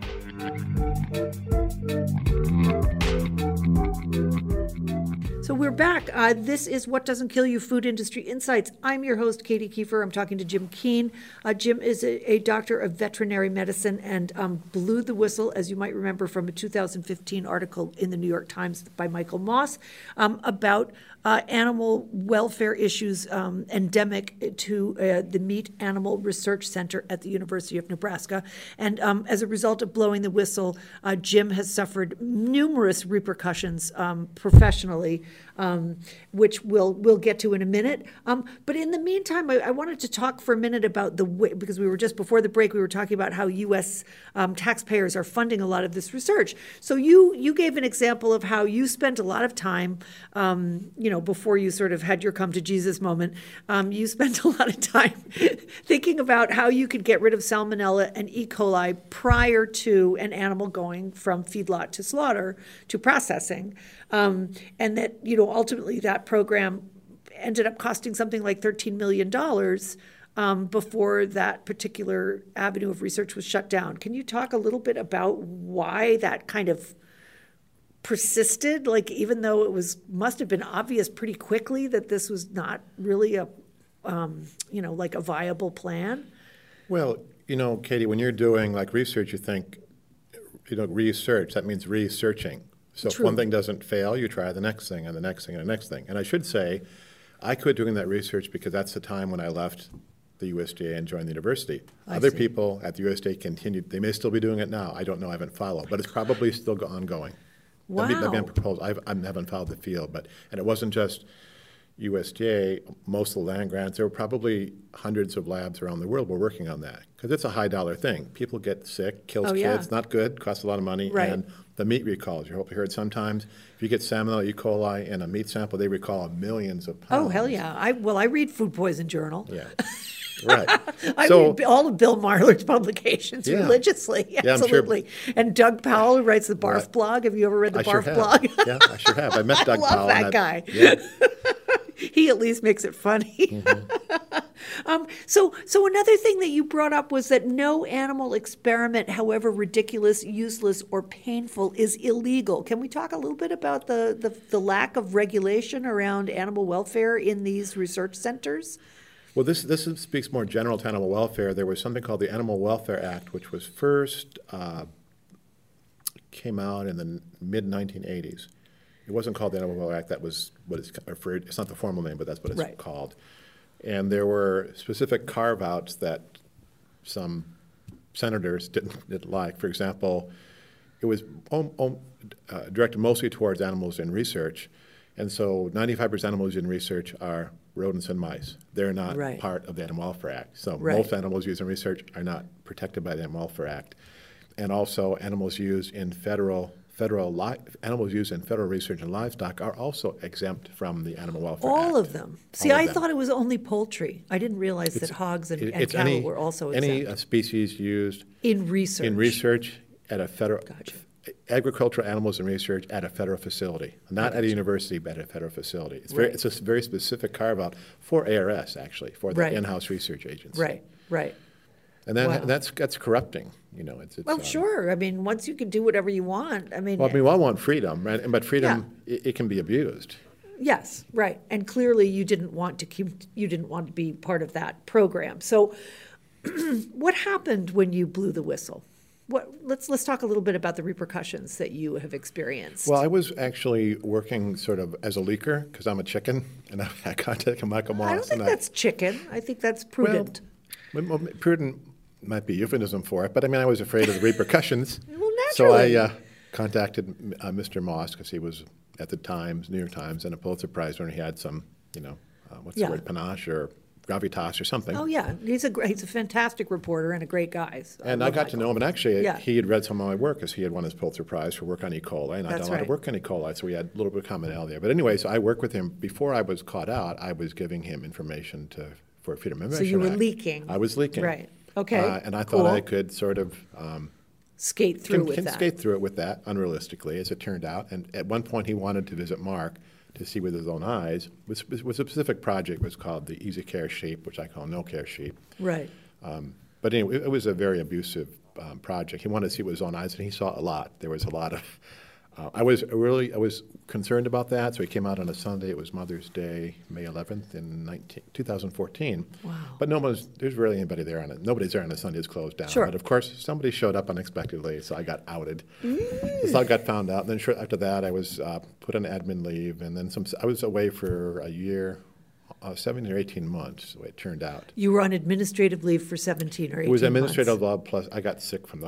[SPEAKER 12] So we're back. Uh, this is What Doesn't Kill You, Food Industry Insights. I'm your host, Katie Kiefer. I'm talking to Jim Keane. Uh, Jim is a, a doctor of veterinary medicine and um, blew the whistle, as you might remember from a two thousand fifteen article in the New York Times by Michael Moss, um, about uh, animal welfare issues um, endemic to uh, the Meat Animal Research Center at the University of Nebraska. And um, as a result of blowing the whistle, uh, Jim has suffered numerous repercussions um, professionally, Um, which we'll we'll get to in a minute. Um, but in the meantime, I, I wanted to talk for a minute about the way, because we were just before the break, we were talking about how U S um, taxpayers are funding a lot of this research. So you you gave an example of how you spent a lot of time, um, you know, before you sort of had your come to Jesus moment. Um, you spent a lot of time thinking about how you could get rid of salmonella and E. coli prior to an animal going from feedlot to slaughter to processing. Um, and that, you know, ultimately that program ended up costing something like thirteen million dollars um, before that particular avenue of research was shut down. Can you talk a little bit about why that kind of persisted? Like, even though it was must have been obvious pretty quickly that this was not really a, um, you know, like a viable plan?
[SPEAKER 13] Well, you know, Katie, when you're doing like research, you think, you know, research, that means researching. So
[SPEAKER 12] True.
[SPEAKER 13] If one thing doesn't fail, you try the next thing and the next thing and the next thing. And I should say, I quit doing that research because that's the time when I left the U S D A and joined the university.
[SPEAKER 12] I
[SPEAKER 13] Other
[SPEAKER 12] see.
[SPEAKER 13] people at the U S D A continued. They may still be doing it now. I don't know. I haven't followed. But it's probably still go- ongoing.
[SPEAKER 12] Wow.
[SPEAKER 13] That'd be, that'd be proposed. I've, I haven't followed the field. But And it wasn't just U S D A, most of the land grants. There were probably hundreds of labs around the world were working on that because it's a high-dollar thing. People get sick, kills
[SPEAKER 12] Oh, yeah.
[SPEAKER 13] kids, not good, costs a lot of money.
[SPEAKER 12] Right.
[SPEAKER 13] And the meat recalls. You hope you heard sometimes if you get salmonella, E. coli in a meat sample, they recall millions of pounds.
[SPEAKER 12] Oh, hell yeah. I Well, I read Food Poison Journal.
[SPEAKER 13] Yeah. Right.
[SPEAKER 12] I
[SPEAKER 13] So-
[SPEAKER 12] read all of Bill Marler's publications
[SPEAKER 13] Yeah.
[SPEAKER 12] religiously.
[SPEAKER 13] Yeah, I'm sure-
[SPEAKER 12] Absolutely. And Doug Powell, who writes the Barf
[SPEAKER 13] Right.
[SPEAKER 12] blog. Have you ever read the
[SPEAKER 13] I sure
[SPEAKER 12] Barf
[SPEAKER 13] have.
[SPEAKER 12] blog?
[SPEAKER 13] Yeah, I sure have. I met
[SPEAKER 12] I
[SPEAKER 13] Doug
[SPEAKER 12] love
[SPEAKER 13] Powell.
[SPEAKER 12] that
[SPEAKER 13] and
[SPEAKER 12] guy.
[SPEAKER 13] I, yeah.
[SPEAKER 12] He at least makes it funny.
[SPEAKER 13] Mm-hmm.
[SPEAKER 12] um, so, so another thing that you brought up was that no animal experiment, however ridiculous, useless, or painful, is illegal. Can we talk a little bit about the, the, the lack of regulation around animal welfare in these research centers?
[SPEAKER 13] Well, this this is- speaks more general to animal welfare. There was something called the Animal Welfare Act, which was first uh, came out in the mid nineteen eighties. It wasn't called the Animal Welfare Act. That was what it's referred. It's not the formal name, but that's what it's
[SPEAKER 12] Right.
[SPEAKER 13] called. And there were specific carve-outs that some senators didn't, didn't like. For example, it was om, om, uh, directed mostly towards animals in research, and so ninety-five percent of animals in research are rodents and mice. They're not
[SPEAKER 12] Right.
[SPEAKER 13] part of the Animal Welfare Act. So
[SPEAKER 12] Right.
[SPEAKER 13] most animals used in research are not protected by the Animal Welfare Act. And also animals used in federal federal li- animals used in federal research and livestock are also exempt from the Animal Welfare Act.
[SPEAKER 12] All of them. See,
[SPEAKER 13] All of
[SPEAKER 12] I
[SPEAKER 13] them.
[SPEAKER 12] thought it was only poultry. I didn't realize
[SPEAKER 13] It's-
[SPEAKER 12] that hogs and,
[SPEAKER 13] it-
[SPEAKER 12] and
[SPEAKER 13] it's
[SPEAKER 12] cattle
[SPEAKER 13] any,
[SPEAKER 12] were also
[SPEAKER 13] any
[SPEAKER 12] exempt.
[SPEAKER 13] uh, species used
[SPEAKER 12] In research.
[SPEAKER 13] in research at a federal agricultural animals in research at a federal facility, not at a university, but at a federal facility. It's very
[SPEAKER 12] Right.
[SPEAKER 13] it's a very specific carve out for A R S actually, for the
[SPEAKER 12] Right.
[SPEAKER 13] in-house research agency.
[SPEAKER 12] Right, right.
[SPEAKER 13] And then
[SPEAKER 12] Wow.
[SPEAKER 13] that's that's corrupting. You know, it's, it's
[SPEAKER 12] Well,
[SPEAKER 13] um,
[SPEAKER 12] sure. I mean, once you can do whatever you want, I mean,
[SPEAKER 13] Well, I mean, we all want freedom, right? But freedom, it, it can be abused.
[SPEAKER 12] yes, right. And clearly you didn't want to keep, you didn't want to be part of that program. So what happened when you blew the whistle? What, let's let's talk a little bit about the repercussions that you have experienced.
[SPEAKER 13] Well, I was actually working sort of as a leaker because I'm a chicken, and I had contact with Michael Moss.
[SPEAKER 12] I don't think
[SPEAKER 13] and
[SPEAKER 12] that's chicken. I think that's prudent.
[SPEAKER 13] Well, well, prudent might be euphemism for it, but I mean, I was afraid of the repercussions.
[SPEAKER 12] Well,
[SPEAKER 13] so I
[SPEAKER 12] naturally.
[SPEAKER 13] uh, contacted uh, Mister Moss because he was at the Times, New York Times, and a Pulitzer Prize winner. He had some, you know, uh, what's
[SPEAKER 12] Yeah.
[SPEAKER 13] the word, panache or gravitas or something.
[SPEAKER 12] Oh yeah, he's a great, he's a fantastic reporter and a great guy. So
[SPEAKER 13] And I
[SPEAKER 12] love
[SPEAKER 13] got to
[SPEAKER 12] Michael.
[SPEAKER 13] know him, and actually,
[SPEAKER 12] Yeah.
[SPEAKER 13] he had read some of my work because he had won his Pulitzer Prize for work on E. coli, and I'd
[SPEAKER 12] That's
[SPEAKER 13] done a lot
[SPEAKER 12] right.
[SPEAKER 13] of work on E. coli, so we had a little bit of commonality there. But anyway, so I worked with him. Before I was caught out, I was giving him information to for Freedom of
[SPEAKER 12] So
[SPEAKER 13] Information
[SPEAKER 12] you were
[SPEAKER 13] Act.
[SPEAKER 12] leaking.
[SPEAKER 13] I was leaking.
[SPEAKER 12] Right. Okay.
[SPEAKER 13] Uh, and I
[SPEAKER 12] Cool.
[SPEAKER 13] thought I could sort of um,
[SPEAKER 12] Skate through
[SPEAKER 13] can,
[SPEAKER 12] with
[SPEAKER 13] can
[SPEAKER 12] that.
[SPEAKER 13] skate through it with that, unrealistically, as it turned out. And at one point, he wanted to visit Mark to see with his own eyes. It was, was a specific project. It was called the Easy Care Sheep, which I call No Care Sheep.
[SPEAKER 12] Right.
[SPEAKER 13] Um, but anyway, it, it was a very abusive um, project. He wanted to see it with his own eyes, and he saw a lot. There was a lot of. Uh, I was really I was concerned about that, so he came out on a Sunday. It was Mother's Day, May eleventh in nineteen, twenty fourteen.
[SPEAKER 12] Wow.
[SPEAKER 13] But no one's there's really anybody there on it. Nobody's there on a Sunday. It's closed down.
[SPEAKER 12] Sure.
[SPEAKER 13] But of course, somebody showed up unexpectedly, so I got outed. Mm. So I got found out. And then shortly after that, I was uh, put on admin leave, and then some. I was away for a year. Uh, seventeen or eighteen months, the way it turned out.
[SPEAKER 12] You were on administrative leave for seventeen or eighteen
[SPEAKER 13] It was administrative
[SPEAKER 12] months.
[SPEAKER 13] law plus I got sick from the.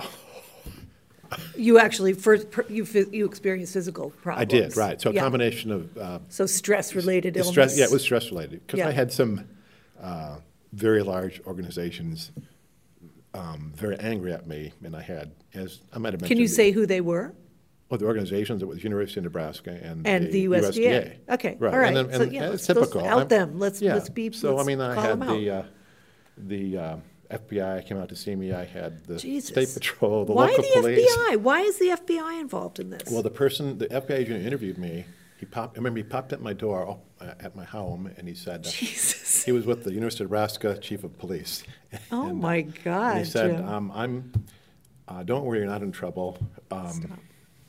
[SPEAKER 12] You actually first you phys- you experienced physical problems.
[SPEAKER 13] I did, right. So a
[SPEAKER 12] Yeah.
[SPEAKER 13] combination of uh,
[SPEAKER 12] So stress related illness.
[SPEAKER 13] stress. Yeah, it was stress related because
[SPEAKER 12] Yeah.
[SPEAKER 13] I had some uh, very large organizations um, very angry at me, and I had as I might have mentioned.
[SPEAKER 12] Can you
[SPEAKER 13] the-
[SPEAKER 12] say who they were?
[SPEAKER 13] Oh, the organizations. It was University of Nebraska and,
[SPEAKER 12] And the U S D A. Okay,
[SPEAKER 13] Right.
[SPEAKER 12] all right.
[SPEAKER 13] And, then-
[SPEAKER 12] So,
[SPEAKER 13] and,
[SPEAKER 12] yeah,
[SPEAKER 13] and
[SPEAKER 12] let's-
[SPEAKER 13] it's
[SPEAKER 12] let's
[SPEAKER 13] typical.
[SPEAKER 12] out
[SPEAKER 13] I'm-
[SPEAKER 12] them. Let's-
[SPEAKER 13] yeah.
[SPEAKER 12] let's be-
[SPEAKER 13] So
[SPEAKER 12] let's
[SPEAKER 13] I mean, I
[SPEAKER 12] call
[SPEAKER 13] had
[SPEAKER 12] them
[SPEAKER 13] the uh, the uh, F B I came out to see me. I had the
[SPEAKER 12] Jesus.
[SPEAKER 13] State Patrol, the
[SPEAKER 12] Why
[SPEAKER 13] local
[SPEAKER 12] the
[SPEAKER 13] police.
[SPEAKER 12] F B I? Why is the F B I involved in this?
[SPEAKER 13] Well, the person, the F B I agent who interviewed me, he popped. I remember he popped at my door oh, uh, at my home, and he said uh,
[SPEAKER 12] Jesus.
[SPEAKER 13] he was with the University of Nebraska chief of police.
[SPEAKER 12] Oh
[SPEAKER 13] And,
[SPEAKER 12] my
[SPEAKER 13] uh,
[SPEAKER 12] God.
[SPEAKER 13] And he said,
[SPEAKER 12] Jim.
[SPEAKER 13] um, "I'm. Uh, don't worry, you're not in trouble. Um,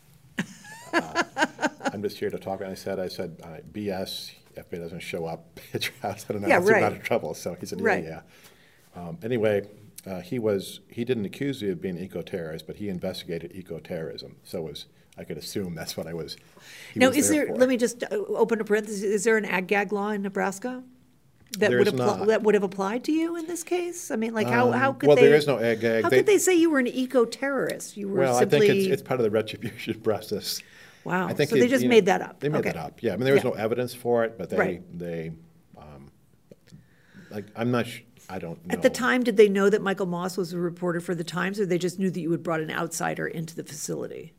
[SPEAKER 13] uh, I'm just here to talk." And I said, "I said uh, B S. F B I doesn't show up at your house. I don't know.
[SPEAKER 12] Yeah,
[SPEAKER 13] You're
[SPEAKER 12] right.
[SPEAKER 13] not in trouble." So he said, "Yeah,
[SPEAKER 12] Right.
[SPEAKER 13] yeah." Um, anyway, uh, he was. He didn't accuse me of being eco-terrorist, but he investigated eco-terrorism. So it was. I could assume that's what I was. he
[SPEAKER 12] Now,
[SPEAKER 13] was
[SPEAKER 12] is there?
[SPEAKER 13] for.
[SPEAKER 12] Let me just uh, open a parenthesis. Is there an ag gag law in Nebraska that
[SPEAKER 13] There
[SPEAKER 12] would
[SPEAKER 13] is
[SPEAKER 12] apply?
[SPEAKER 13] not.
[SPEAKER 12] That would have applied to you in this case? I mean, like how how
[SPEAKER 13] Um,
[SPEAKER 12] could
[SPEAKER 13] well,
[SPEAKER 12] they?
[SPEAKER 13] there is no ag gag.
[SPEAKER 12] How
[SPEAKER 13] They-
[SPEAKER 12] could they say you were an eco-terrorist? You were
[SPEAKER 13] Well,
[SPEAKER 12] simply.
[SPEAKER 13] I think it's, it's part of the retribution process.
[SPEAKER 12] Wow.
[SPEAKER 13] I think
[SPEAKER 12] So they
[SPEAKER 13] it-
[SPEAKER 12] just
[SPEAKER 13] you know,
[SPEAKER 12] made that up.
[SPEAKER 13] They made
[SPEAKER 12] Okay.
[SPEAKER 13] that up. Yeah. I mean, there was
[SPEAKER 12] Yeah.
[SPEAKER 13] no evidence for it, but they
[SPEAKER 12] Right.
[SPEAKER 13] they um, like I'm not. Sh- I don't know.
[SPEAKER 12] At the time, did they know that Michael Moss was a reporter for the Times, or they just knew that you had brought an outsider into the facility?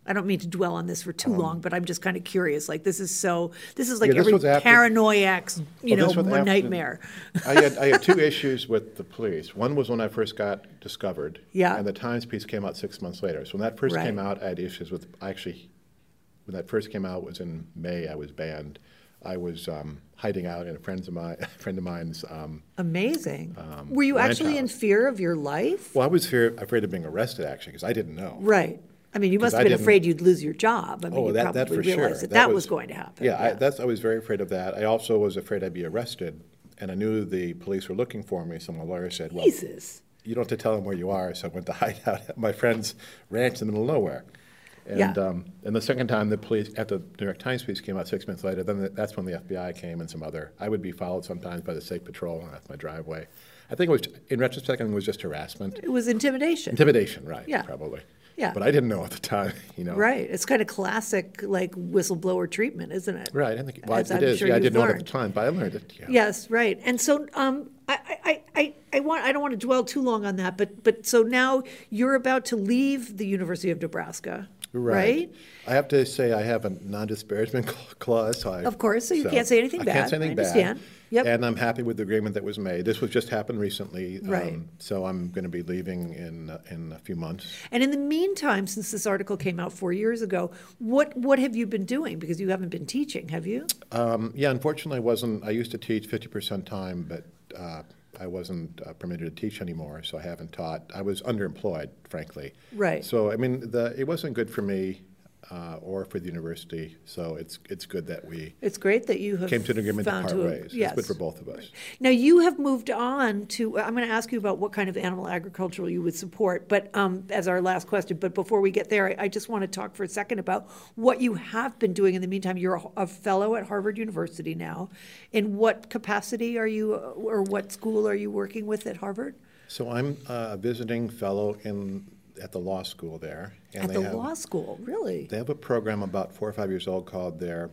[SPEAKER 12] I don't mean to dwell on this for too um, long, but I'm just kind of curious. Like this is so. This is like
[SPEAKER 13] yeah,
[SPEAKER 12] every
[SPEAKER 13] after,
[SPEAKER 12] paranoiac's, you
[SPEAKER 13] well,
[SPEAKER 12] know,
[SPEAKER 13] after,
[SPEAKER 12] nightmare.
[SPEAKER 13] I had I had two issues with the police. One was when I first got discovered.
[SPEAKER 12] Yeah.
[SPEAKER 13] And the Times piece came out six months later. So when that first
[SPEAKER 12] right.
[SPEAKER 13] came out, I had issues with. Actually, when that first came out, it was in May. I was banned. I was um, hiding out in a friend's of mine, a friend of mine's. Um,
[SPEAKER 12] Amazing.
[SPEAKER 13] Um,
[SPEAKER 12] Were you actually
[SPEAKER 13] house.
[SPEAKER 12] in fear of your life?
[SPEAKER 13] Well, I was fear, afraid of being arrested, actually, because I didn't know.
[SPEAKER 12] Right. I mean, you must have been afraid you'd lose your job. I mean,
[SPEAKER 13] oh,
[SPEAKER 12] you
[SPEAKER 13] that,
[SPEAKER 12] probably
[SPEAKER 13] that for
[SPEAKER 12] realized
[SPEAKER 13] sure.
[SPEAKER 12] that, that
[SPEAKER 13] that
[SPEAKER 12] was,
[SPEAKER 13] was
[SPEAKER 12] going to happen.
[SPEAKER 13] Yeah,
[SPEAKER 12] yeah.
[SPEAKER 13] I, that's, I was very afraid of that. I also was afraid I'd be arrested, and I knew the police were looking for me, so my lawyer said, well,
[SPEAKER 12] Jesus.
[SPEAKER 13] you don't have to tell them where you are, so I went to hide out at my friend's ranch in the middle of nowhere. And,
[SPEAKER 12] yeah.
[SPEAKER 13] um, and the second time the police, after the New York Times piece came out six months later, then the, that's when the F B I came and some other, I would be followed sometimes by the state patrol off my driveway. I think it was, in retrospect, I think it was just harassment.
[SPEAKER 12] It was intimidation.
[SPEAKER 13] Intimidation, right,
[SPEAKER 12] yeah.
[SPEAKER 13] probably.
[SPEAKER 12] Yeah.
[SPEAKER 13] But I didn't know at the time, you know.
[SPEAKER 12] Right. It's kind of classic, like, whistleblower treatment, isn't it?
[SPEAKER 13] Right. I think well,
[SPEAKER 12] As
[SPEAKER 13] it
[SPEAKER 12] I'm
[SPEAKER 13] is.
[SPEAKER 12] sure
[SPEAKER 13] yeah, I
[SPEAKER 12] you've
[SPEAKER 13] didn't know
[SPEAKER 12] learned.
[SPEAKER 13] it at the time, but I learned it. Yeah.
[SPEAKER 12] Yes, right. And so um, I, I, I, I, want, I don't want to dwell too long on that, but, but so now you're about to leave the University of Nebraska, right? right?
[SPEAKER 13] I have to say I have a non-disparagement clause. So I,
[SPEAKER 12] of course, so you
[SPEAKER 13] so
[SPEAKER 12] can't say anything
[SPEAKER 13] I
[SPEAKER 12] bad.
[SPEAKER 13] I can't say anything
[SPEAKER 12] I understand.
[SPEAKER 13] bad.
[SPEAKER 12] Yep.
[SPEAKER 13] And I'm happy with the agreement that was made. This was just happened recently.
[SPEAKER 12] Right.
[SPEAKER 13] Um, so I'm going to be leaving in uh, in a few months.
[SPEAKER 12] And in the meantime, since this article came out four years ago, what what have you been doing? Because you haven't been teaching, have you?
[SPEAKER 13] Um, yeah, unfortunately, I wasn't. I used to teach fifty percent time, but uh, I wasn't uh, permitted to teach anymore, so I haven't taught. I was underemployed, frankly.
[SPEAKER 12] Right.
[SPEAKER 13] So I mean, the it wasn't good for me. Uh, or for the university, so it's it's good that we.
[SPEAKER 12] It's great that you have
[SPEAKER 13] came to an agreement
[SPEAKER 12] found
[SPEAKER 13] to part
[SPEAKER 12] to a,
[SPEAKER 13] ways.
[SPEAKER 12] Yes.
[SPEAKER 13] It's good for both of us.
[SPEAKER 12] Now you have moved on to. I'm going to ask you about what kind of animal agriculture you would support, but um, as our last question. But before we get there, I, I just want to talk for a second about what you have been doing in the meantime. You're a, a fellow at Harvard University now. In what capacity are you, or what school are you working with at Harvard?
[SPEAKER 13] So I'm a visiting fellow in. At the law school there.
[SPEAKER 12] And at the have, law school, really?
[SPEAKER 13] They have a program about four or five years old called their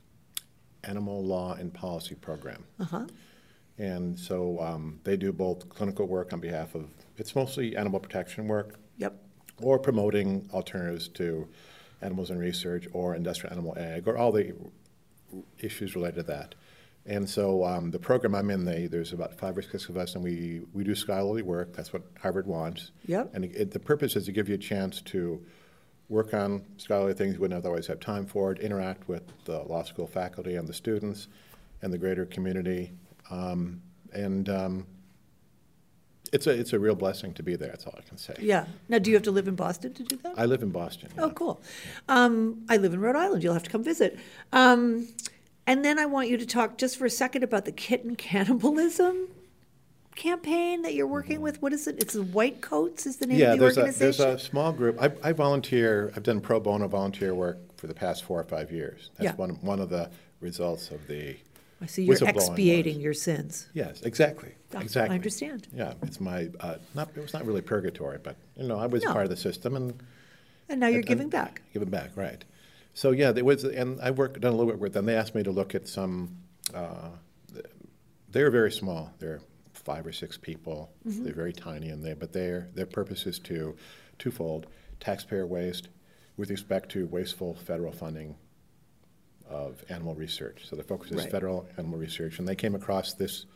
[SPEAKER 13] Animal Law and Policy Program.
[SPEAKER 12] Uh-huh.
[SPEAKER 13] And so um, they do both clinical work on behalf of, it's mostly animal protection work.
[SPEAKER 12] Yep.
[SPEAKER 13] Or promoting alternatives to animals in research or industrial animal ag or all the issues related to that. And so um, the program I'm in, they, there's about five or six of us, and we, we do scholarly work. That's what Harvard wants.
[SPEAKER 12] Yep.
[SPEAKER 13] And it, the purpose is to give you a chance to work on scholarly things you wouldn't otherwise have time for, to interact with the law school faculty and the students and the greater community. Um, and um, it's a it's a real blessing to be there, that's all I can say.
[SPEAKER 12] Yeah. Now, do you have to live in Boston to do that?
[SPEAKER 13] I live in Boston.
[SPEAKER 12] Oh,
[SPEAKER 13] yeah.
[SPEAKER 12] cool. Um, I live in Rhode Island. You'll have to come visit. Um, And then I want you to talk just for a second about the kitten cannibalism campaign that you're working with. What is it? It's the White Coats is the name
[SPEAKER 13] yeah,
[SPEAKER 12] of the
[SPEAKER 13] there's
[SPEAKER 12] organization?
[SPEAKER 13] Yeah, there's a small group. I, I volunteer, I've done pro bono volunteer work for the past four or five years. That's
[SPEAKER 12] yeah.
[SPEAKER 13] one, one of the results of the
[SPEAKER 12] I see you're expiating was. your sins.
[SPEAKER 13] Yes, exactly.
[SPEAKER 12] Oh,
[SPEAKER 13] exactly.
[SPEAKER 12] I understand.
[SPEAKER 13] Yeah, it's my, uh, not, it was not really purgatory, but, you know, I was no. part of the system. And
[SPEAKER 12] And now you're
[SPEAKER 13] and,
[SPEAKER 12] giving
[SPEAKER 13] and
[SPEAKER 12] back.
[SPEAKER 13] Giving back, right. So yeah, there was, and I worked done a little bit with them. They asked me to look at some. Uh, they're very small. They're five or six people. Mm-hmm. They're very tiny, and they but their their purpose is to twofold: taxpayer waste with respect to wasteful federal funding of animal research. So the focus is
[SPEAKER 12] right.
[SPEAKER 13] federal animal research, and they came across this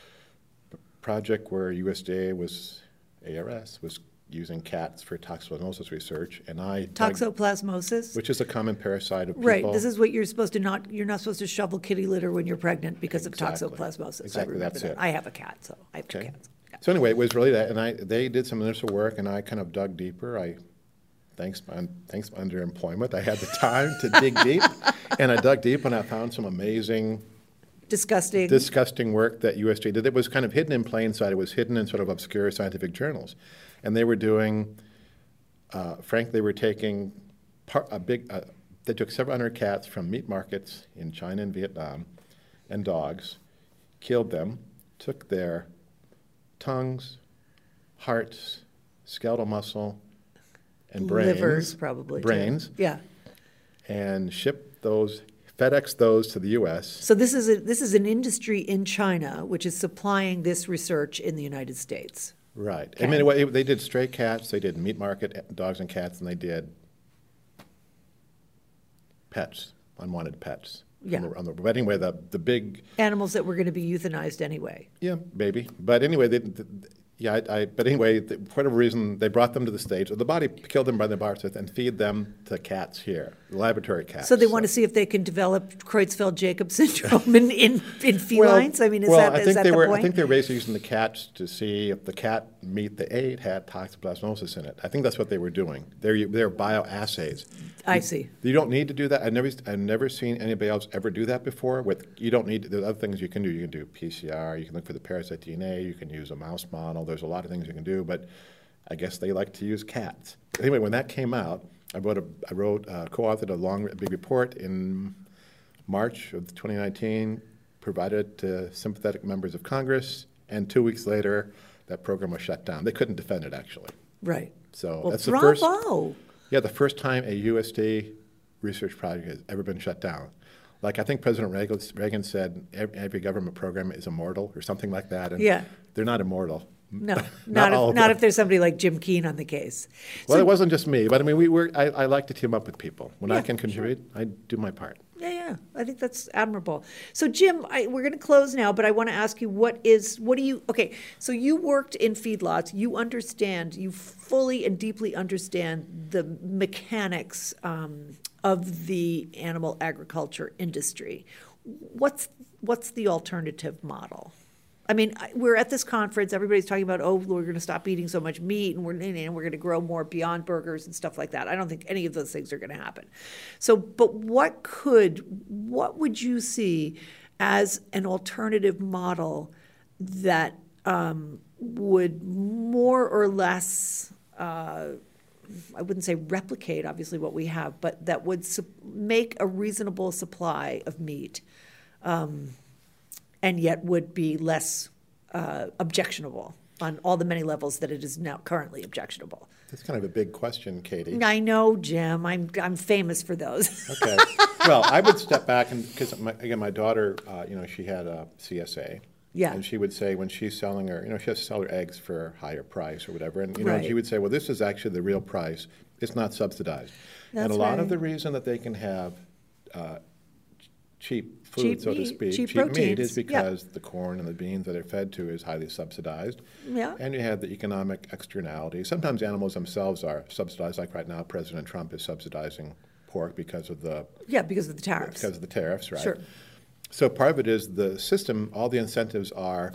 [SPEAKER 13] project where U S D A was A R S was. using cats for toxoplasmosis research, and I
[SPEAKER 12] toxoplasmosis,
[SPEAKER 13] which is a common parasite of people.
[SPEAKER 12] Right. This is what you're supposed to not. You're not supposed to shovel kitty litter when you're pregnant because
[SPEAKER 13] exactly.
[SPEAKER 12] of toxoplasmosis.
[SPEAKER 13] Exactly.
[SPEAKER 12] I
[SPEAKER 13] That's
[SPEAKER 12] that.
[SPEAKER 13] it.
[SPEAKER 12] I have a cat, so I have
[SPEAKER 13] okay.
[SPEAKER 12] two cats. Yeah.
[SPEAKER 13] So anyway, it was really that, and I they did some initial work, and I kind of dug deeper. I thanks my thanks my underemployment, I had the time to dig deep, and I dug deep, and I found some amazing.
[SPEAKER 12] Disgusting.
[SPEAKER 13] Disgusting work that U S D A did. It was kind of hidden in plain sight. It was hidden in sort of obscure scientific journals. And they were doing, uh, frankly, they were taking part, a big, uh, they took several hundred cats from meat markets in China and Vietnam and dogs, killed them, took their tongues, hearts, skeletal muscle, and brains.
[SPEAKER 12] Livers, probably.
[SPEAKER 13] Brains.
[SPEAKER 12] Too. Yeah.
[SPEAKER 13] And shipped those. FedEx those to the U S.
[SPEAKER 12] So this is a, this is an industry in China which is supplying this research in the United States.
[SPEAKER 13] Right. Okay. I mean, it, they did stray cats, they did meat market dogs and cats, and they did pets, unwanted pets.
[SPEAKER 12] Yeah.
[SPEAKER 13] On the, on the, but anyway, the the big
[SPEAKER 12] animals that were going to be euthanized anyway.
[SPEAKER 13] Yeah, maybe. But anyway, they, the, yeah. I, I, but anyway, the, for whatever reason, they brought them to the States. The body killed them by the bar and feed them to cats here, laboratory cats.
[SPEAKER 12] So they so. want to see if they can develop Creutzfeldt-Jakob syndrome in, in, in felines.
[SPEAKER 13] Well,
[SPEAKER 12] I mean, is
[SPEAKER 13] well,
[SPEAKER 12] that
[SPEAKER 13] I
[SPEAKER 12] is
[SPEAKER 13] think
[SPEAKER 12] that
[SPEAKER 13] they
[SPEAKER 12] the
[SPEAKER 13] were.
[SPEAKER 12] point?
[SPEAKER 13] I think they were basically using the cats to see if the cat meat they ate had toxoplasmosis in it. I think that's what they were doing. They're they're bioassays.
[SPEAKER 12] I
[SPEAKER 13] you,
[SPEAKER 12] see.
[SPEAKER 13] You don't need to do that. I've never I've never seen anybody else ever do that before. With you don't need. There's other things you can do. You can do P C R. You can look for the parasite D N A. You can use a mouse model. There's a lot of things you can do. But I guess they like to use cats. Anyway, when that came out, I wrote a I wrote uh, co-authored a long big report in March of twenty nineteen. Provided it to sympathetic members of Congress, and two weeks later, that program was shut down. They couldn't defend it, actually.
[SPEAKER 12] Right.
[SPEAKER 13] So
[SPEAKER 12] well,
[SPEAKER 13] that's the
[SPEAKER 12] bravo.
[SPEAKER 13] first. Yeah, the first time a U S D research project has ever been shut down. Like I think President Reagan, Reagan said, every, every government program is immortal or something like that. And
[SPEAKER 12] yeah.
[SPEAKER 13] They're not immortal.
[SPEAKER 12] No,
[SPEAKER 13] not,
[SPEAKER 12] not,
[SPEAKER 13] all
[SPEAKER 12] if,
[SPEAKER 13] of
[SPEAKER 12] not
[SPEAKER 13] them.
[SPEAKER 12] if there's somebody like Jim Keane on the case.
[SPEAKER 13] Well,
[SPEAKER 12] so,
[SPEAKER 13] it wasn't just me, but I mean, we were. I, I like to team up with people. When
[SPEAKER 12] yeah,
[SPEAKER 13] I can contribute,
[SPEAKER 12] sure.
[SPEAKER 13] I do my part.
[SPEAKER 12] Yeah, yeah, I think that's admirable. So, Jim, I, we're going to close now, but I want to ask you, what is, what do you, okay, so you worked in feedlots, you understand, you fully and deeply understand the mechanics um, of the animal agriculture industry. What's, what's the alternative model? I mean, we're at this conference, everybody's talking about, oh, we're going to stop eating so much meat and we're, and we're going to grow more Beyond Burgers and stuff like that. I don't think any of those things are going to happen. So, but what could, what would you see as an alternative model that um, would more or less, uh, I wouldn't say replicate, obviously, what we have, but that would su- make a reasonable supply of meat um, and yet would be less uh, objectionable on all the many levels that it is now currently objectionable?
[SPEAKER 13] That's kind of a big question, Katie.
[SPEAKER 12] I know, Jim. I'm I'm famous for those.
[SPEAKER 13] Okay. Well, I would step back and because again, my daughter, uh, you know, she had a C S A.
[SPEAKER 12] Yeah.
[SPEAKER 13] And she would say when she's selling her, you know, she has to sell her eggs for a higher price or whatever, and you know,
[SPEAKER 12] right.
[SPEAKER 13] she would say, well, this is actually the real price. It's not subsidized.
[SPEAKER 12] That's
[SPEAKER 13] and a lot
[SPEAKER 12] right.
[SPEAKER 13] of the reason that they can have uh, cheap food,
[SPEAKER 12] cheap
[SPEAKER 13] so
[SPEAKER 12] meat,
[SPEAKER 13] to speak,
[SPEAKER 12] cheap,
[SPEAKER 13] cheap meat is
[SPEAKER 12] proteins.
[SPEAKER 13] because
[SPEAKER 12] yeah.
[SPEAKER 13] the corn and the beans that they're fed to is highly subsidized.
[SPEAKER 12] Yeah.
[SPEAKER 13] And you have the economic externality. Sometimes animals themselves are subsidized, like right now President Trump is subsidizing pork because of the
[SPEAKER 12] yeah because of the tariffs.
[SPEAKER 13] Because of the tariffs, right?
[SPEAKER 12] Sure.
[SPEAKER 13] So part of it is the system, all the incentives are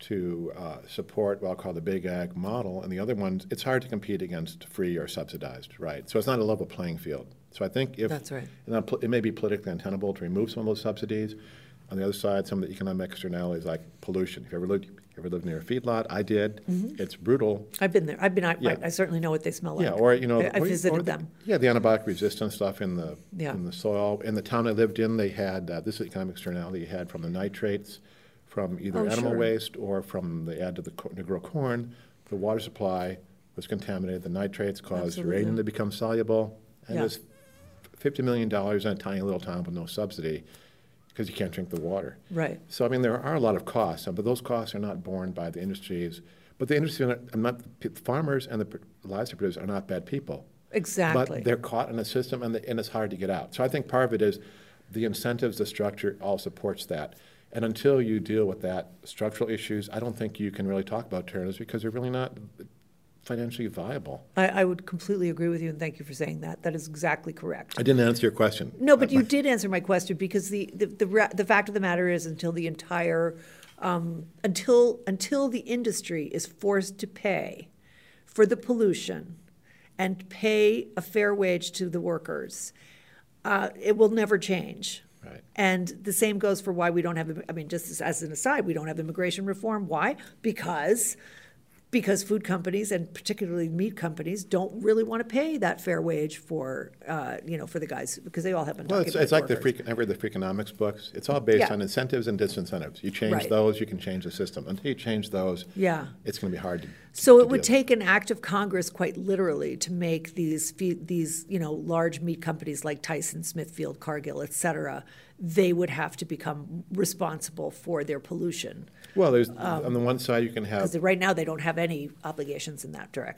[SPEAKER 13] to uh, support what I'll call the big ag model, and the other ones, it's hard to compete against free or subsidized, right? So it's not a level playing field. So I think if
[SPEAKER 12] That's right.
[SPEAKER 13] and it may be politically untenable to remove some of those subsidies. On the other side, some of the economic externalities like pollution. If you ever lived, you ever lived near a feedlot, I did. Mm-hmm. It's brutal.
[SPEAKER 12] I've been there. I've been. I,
[SPEAKER 13] yeah.
[SPEAKER 12] I, I certainly know what they smell like.
[SPEAKER 13] Yeah, or you know,
[SPEAKER 12] I, I
[SPEAKER 13] or,
[SPEAKER 12] visited
[SPEAKER 13] or the,
[SPEAKER 12] them.
[SPEAKER 13] Yeah, the antibiotic resistant stuff in the
[SPEAKER 12] yeah.
[SPEAKER 13] in the soil. In the town I lived in, they had uh, this is economic externality. You had from the nitrates, from either
[SPEAKER 12] oh,
[SPEAKER 13] animal
[SPEAKER 12] sure.
[SPEAKER 13] waste or from the add to the co- to grow corn. The water supply was contaminated. The nitrates caused
[SPEAKER 12] Absolutely.
[SPEAKER 13] uranium to become soluble, and
[SPEAKER 12] yeah.
[SPEAKER 13] it was fifty million dollars in a tiny little town with no subsidy because you can't drink the water.
[SPEAKER 12] Right.
[SPEAKER 13] So, I mean, there are a lot of costs, but those costs are not borne by the industries. But the industry, I'm not, the farmers and the livestock producers are not bad people.
[SPEAKER 12] Exactly.
[SPEAKER 13] But they're caught in a system, and, the, and it's hard to get out. So I think part of it is the incentives, the structure all supports that. And until you deal with that structural issues, I don't think you can really talk about alternatives because they're really not financially viable.
[SPEAKER 12] I, I would completely agree with you, and thank you for saying that. That is exactly correct.
[SPEAKER 13] I didn't answer your question.
[SPEAKER 12] No, but you did answer my question because the the the, the fact of the matter is, until the entire um, until until the industry is forced to pay for the pollution and pay a fair wage to the workers, uh, it will never change.
[SPEAKER 13] Right.
[SPEAKER 12] And the same goes for why we don't have, I mean, just as, as an aside, we don't have immigration reform. Why? Because because food companies and particularly meat companies don't really want to pay that fair wage for, uh, you know, for the guys because they all have been.
[SPEAKER 13] Well, it's, it's like the free, I read the Freakonomics books. It's all based
[SPEAKER 12] yeah.
[SPEAKER 13] on incentives and disincentives. You change
[SPEAKER 12] right.
[SPEAKER 13] those, you can change the system. Until you change those,
[SPEAKER 12] yeah.
[SPEAKER 13] it's going to be hard to.
[SPEAKER 12] So
[SPEAKER 13] to
[SPEAKER 12] it would
[SPEAKER 13] deal.
[SPEAKER 12] take an act of Congress, quite literally, to make these these you know large meat companies like Tyson, Smithfield, Cargill, et cetera. They would have to become responsible for their pollution.
[SPEAKER 13] Well, there's
[SPEAKER 12] um,
[SPEAKER 13] on the one side you can have
[SPEAKER 12] because right now they don't have any obligations in that direction.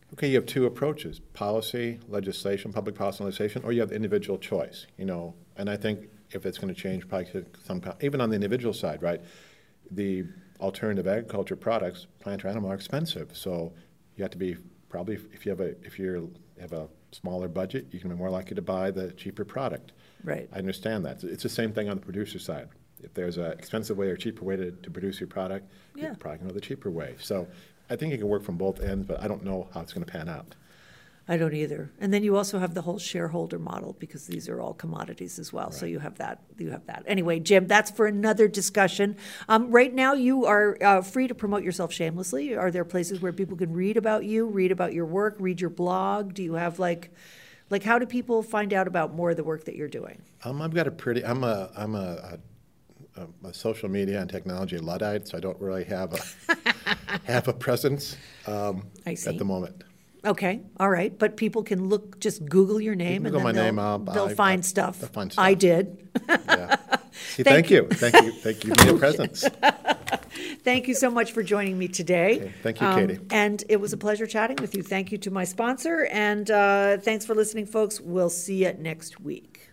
[SPEAKER 13] Okay, you have two approaches: policy, legislation, public policy legislation, or you have the individual choice. You know, and I think if it's going to change, probably to some even on the individual side, right? The alternative agriculture products, plant or animal, are expensive, so you have to be probably if you have a if you have a smaller budget, you can be more likely to buy the cheaper product.
[SPEAKER 12] Right.
[SPEAKER 13] I understand that. It's the same thing on the producer side. If there's an expensive way or cheaper way to, to produce your product,
[SPEAKER 12] yeah.
[SPEAKER 13] you're probably going to go the cheaper way. So I think it can work from both ends, but I don't know how it's going to pan out.
[SPEAKER 12] I don't either. And then you also have the whole shareholder model because these are all commodities as well. Right. So you have that. You have that. Anyway, Jim, that's for another discussion. Um, right now, you are uh, free to promote yourself shamelessly. Are there places where people can read about you, read about your work, read your blog? Do you have like, like how do people find out about more of the work that you're doing? Um,
[SPEAKER 13] I've got a pretty. I'm a. I'm a. a, a social media and technology Luddite, so I don't really have a have a presence um, I see. at the moment.
[SPEAKER 12] Okay, all right, but people can look, just Google your name, and then
[SPEAKER 13] my
[SPEAKER 12] they'll,
[SPEAKER 13] name up.
[SPEAKER 12] they'll
[SPEAKER 13] I,
[SPEAKER 12] find,
[SPEAKER 13] I,
[SPEAKER 12] stuff.
[SPEAKER 13] they'll find stuff.
[SPEAKER 12] I did.
[SPEAKER 13] Yeah. See, thank, thank you. you, thank you, thank you. Be a presence.
[SPEAKER 12] Thank you so much for joining me today.
[SPEAKER 13] Okay. Thank you, um, Katie.
[SPEAKER 12] And it was a pleasure chatting with you. Thank you to my sponsor, and uh, thanks for listening, folks. We'll see you next week.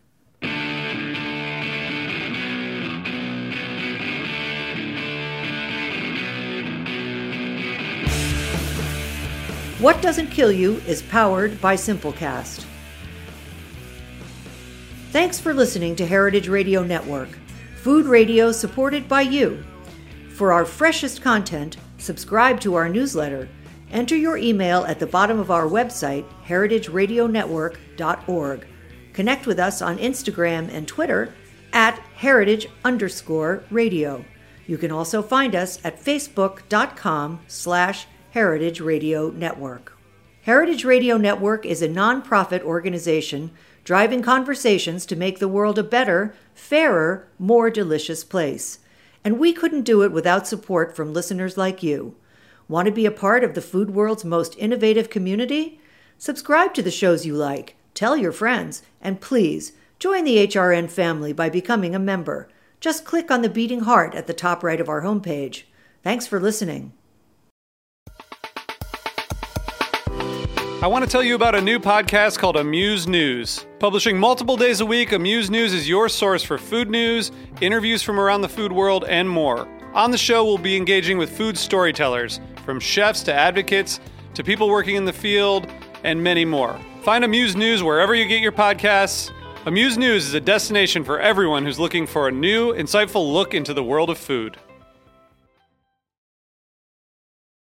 [SPEAKER 12] What Doesn't Kill You is powered by Simplecast. Thanks for listening to Heritage Radio Network, food radio supported by you. For our freshest content, subscribe to our newsletter. Enter your email at the bottom of our website, heritage radio network dot org. Connect with us on Instagram and Twitter at heritage underscore radio. You can also find us at facebook.com slash Heritage Radio Network. Heritage Radio Network is a nonprofit organization driving conversations to make the world a better, fairer, more delicious place. And we couldn't do it without support from listeners like you. Want to be a part of the food world's most innovative community? Subscribe to the shows you like, tell your friends, and please join the H R N family by becoming a member. Just click on the beating heart at the top right of our homepage. Thanks for listening.
[SPEAKER 14] I want to tell you about a new podcast called Amuse News. Publishing multiple days a week, Amuse News is your source for food news, interviews from around the food world, and more. On the show, we'll be engaging with food storytellers, from chefs to advocates to people working in the field, and many more. Find Amuse News wherever you get your podcasts. Amuse News is a destination for everyone who's looking for a new, insightful look into the world of food.